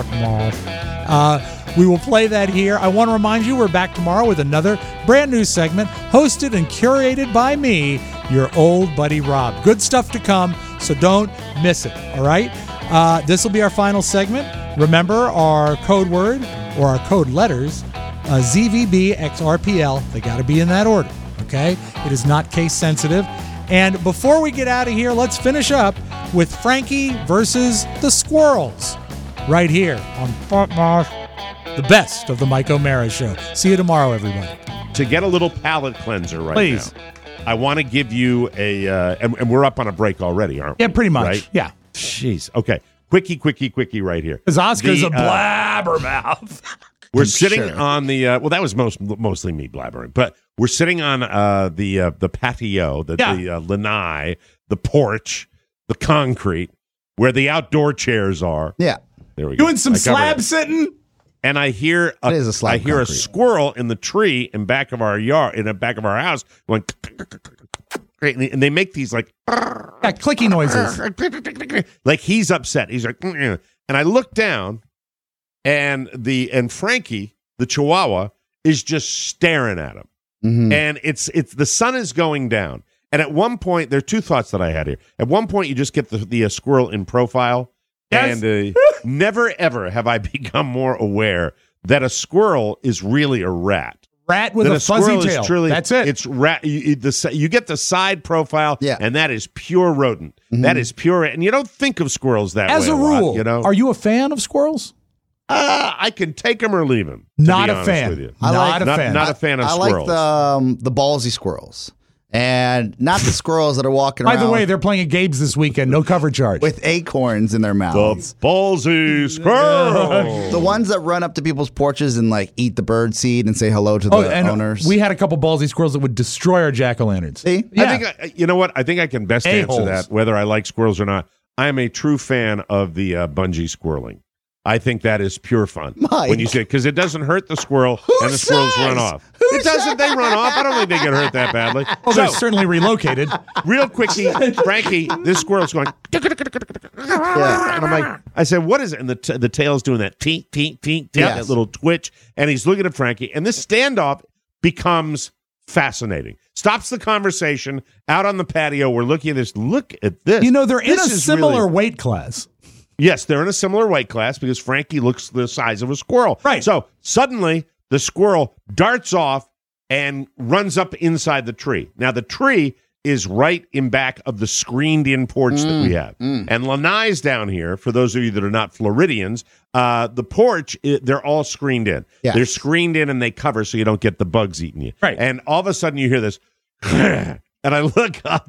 we will play that here. I want to remind you we're back tomorrow with another brand new segment hosted and curated by me, your old buddy Rob. Good stuff to come, so don't miss it, all right? This will be our final segment. Remember our code word or our code letters, ZVB XRPL. They got to be in that order, okay? It is not case sensitive. And before we get out of here, let's finish up with Frankie versus the Squirrels right here on the best of the Mike O'Mara Show. See you tomorrow, everybody. To get a little palate cleanser right Please. now, I want to give you a, and we're up on a break already, aren't we? Yeah, pretty much. Right? Yeah. Jeez. Okay. Quickie right here. Because Oscar's The, a blabbermouth. We're sitting on the well. That was mostly me blabbering, but we're sitting on the patio, the lanai, the porch, the concrete, where the outdoor chairs are. Yeah. There we go. Doing some I covered slab it. sitting? and I hear It is a slab I hear a concrete. squirrel in the tree in back of our yard, in the back of our house, going. And they make these like Yeah, clicky noises. like he's upset. He's like, and I look down, and Frankie, the Chihuahua, is just staring at him. Mhm. And it's the sun is going down. And at one point, there are two thoughts that I had here. At one point, you just get the squirrel in profile. Yes. And never, ever have I become more aware that a squirrel is really a rat. Rat with That a fuzzy squirrel tail. is truly, That's it. It's rat. You get the side profile, Yeah. and that is pure rodent. That is pure. And you don't think of squirrels that As way a lot, rule, you know? are you a fan of squirrels? I can take them or leave them. Not be a honest fan. with you. Not a fan. Not a fan of I squirrels. like the ballsy squirrels, and not the squirrels that are walking By around. the way, they're playing at Gabe's this weekend. No cover charge. with acorns in their the mouths. ballsy squirrel. The ones that run up to people's porches and like eat the bird seed and say hello to the and owners. we had a couple ballsy squirrels that would destroy our jack-o'-lanterns. See? Yeah. I think you know what? I think I can best A-holes. answer that, whether I like squirrels or not. I am a true fan of the bungee squirreling. I think that is pure fun Mike. when you see it because it doesn't hurt the squirrel and the squirrels run off. It doesn't. They run off. I don't think they get hurt that badly. Well, they're So, certainly relocated. real quickie, Frankie, this squirrel's going. And I'm like, I said, what is it? And the tail's doing that tink, tink, tink, tink, Yes. that little twitch. And he's looking at Frankie. And this standoff becomes fascinating. Stops the conversation out on the patio. We're looking at this. Look at this. You know, they're in a This is similar really- weight class. Yes, they're in a similar weight class because Frankie looks the size of a squirrel. Right. So suddenly the squirrel darts off and runs up inside the tree. Now the tree is right in back of the screened-in porch that we have. And Lanai's down here, for those of you that are not Floridians, the porch, they're all screened in. Yes. They're screened in and they cover so you don't get the bugs eating you. Right. And all of a sudden you hear this, and I look up,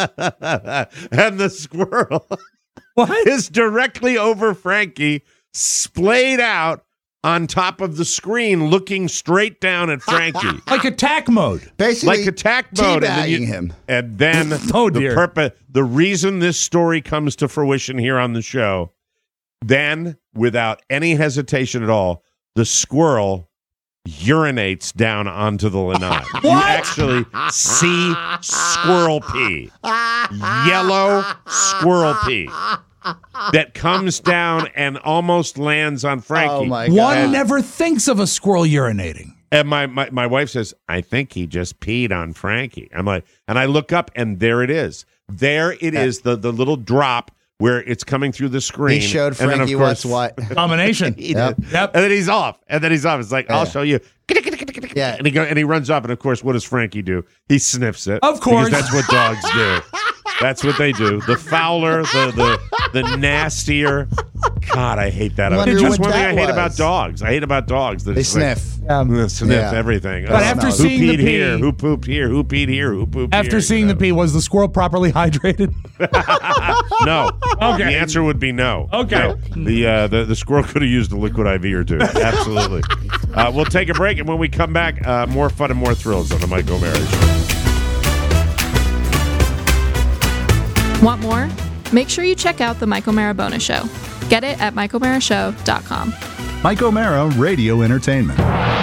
and the squirrel What? is directly over Frankie, splayed out on top of the screen, looking straight down at Frankie. Like attack mode. Basically, Like attack mode, teabagging him. and then Oh, dear. the reason this story comes to fruition here on the show, then without any hesitation at all, the squirrel urinates down onto the lanai. You actually see squirrel pee, yellow squirrel pee that comes down and almost lands on Frankie. Oh my One God. never thinks of a squirrel urinating. And my wife says, I think he just peed on Frankie. I'm like, and I look up and there it is. There it is, the little drop where it's coming through the screen. He showed And then, Frankie of course, what's what. Combination. He Yep. did. Yep. And then he's off. It's like, I'll Yeah. show you. Yeah. And he runs up. And of course, what does Frankie do? He sniffs it. Of course. Because that's what dogs do. That's what they do. The fouler, the nastier. God, I hate that. Wonder It's just what one thing that I hate was. about dogs. I hate about dogs. That They it's like, sniff. sniff Yeah. everything. But after who seeing the peed here, pee- who pooped here, who peed here, who pooped here. After seeing the pee, was the squirrel properly hydrated? No. Okay. The answer would be no. Okay. No. The squirrel could have used a liquid IV or two. Absolutely. We'll take a break, and when we come back, more fun and more thrills on the Mike O'Mara Show. Want more? Make sure you check out the Mike O'Mara Bonus Show. Get it at MikeO'MaraShow.com. Mike O'Mara Radio Entertainment.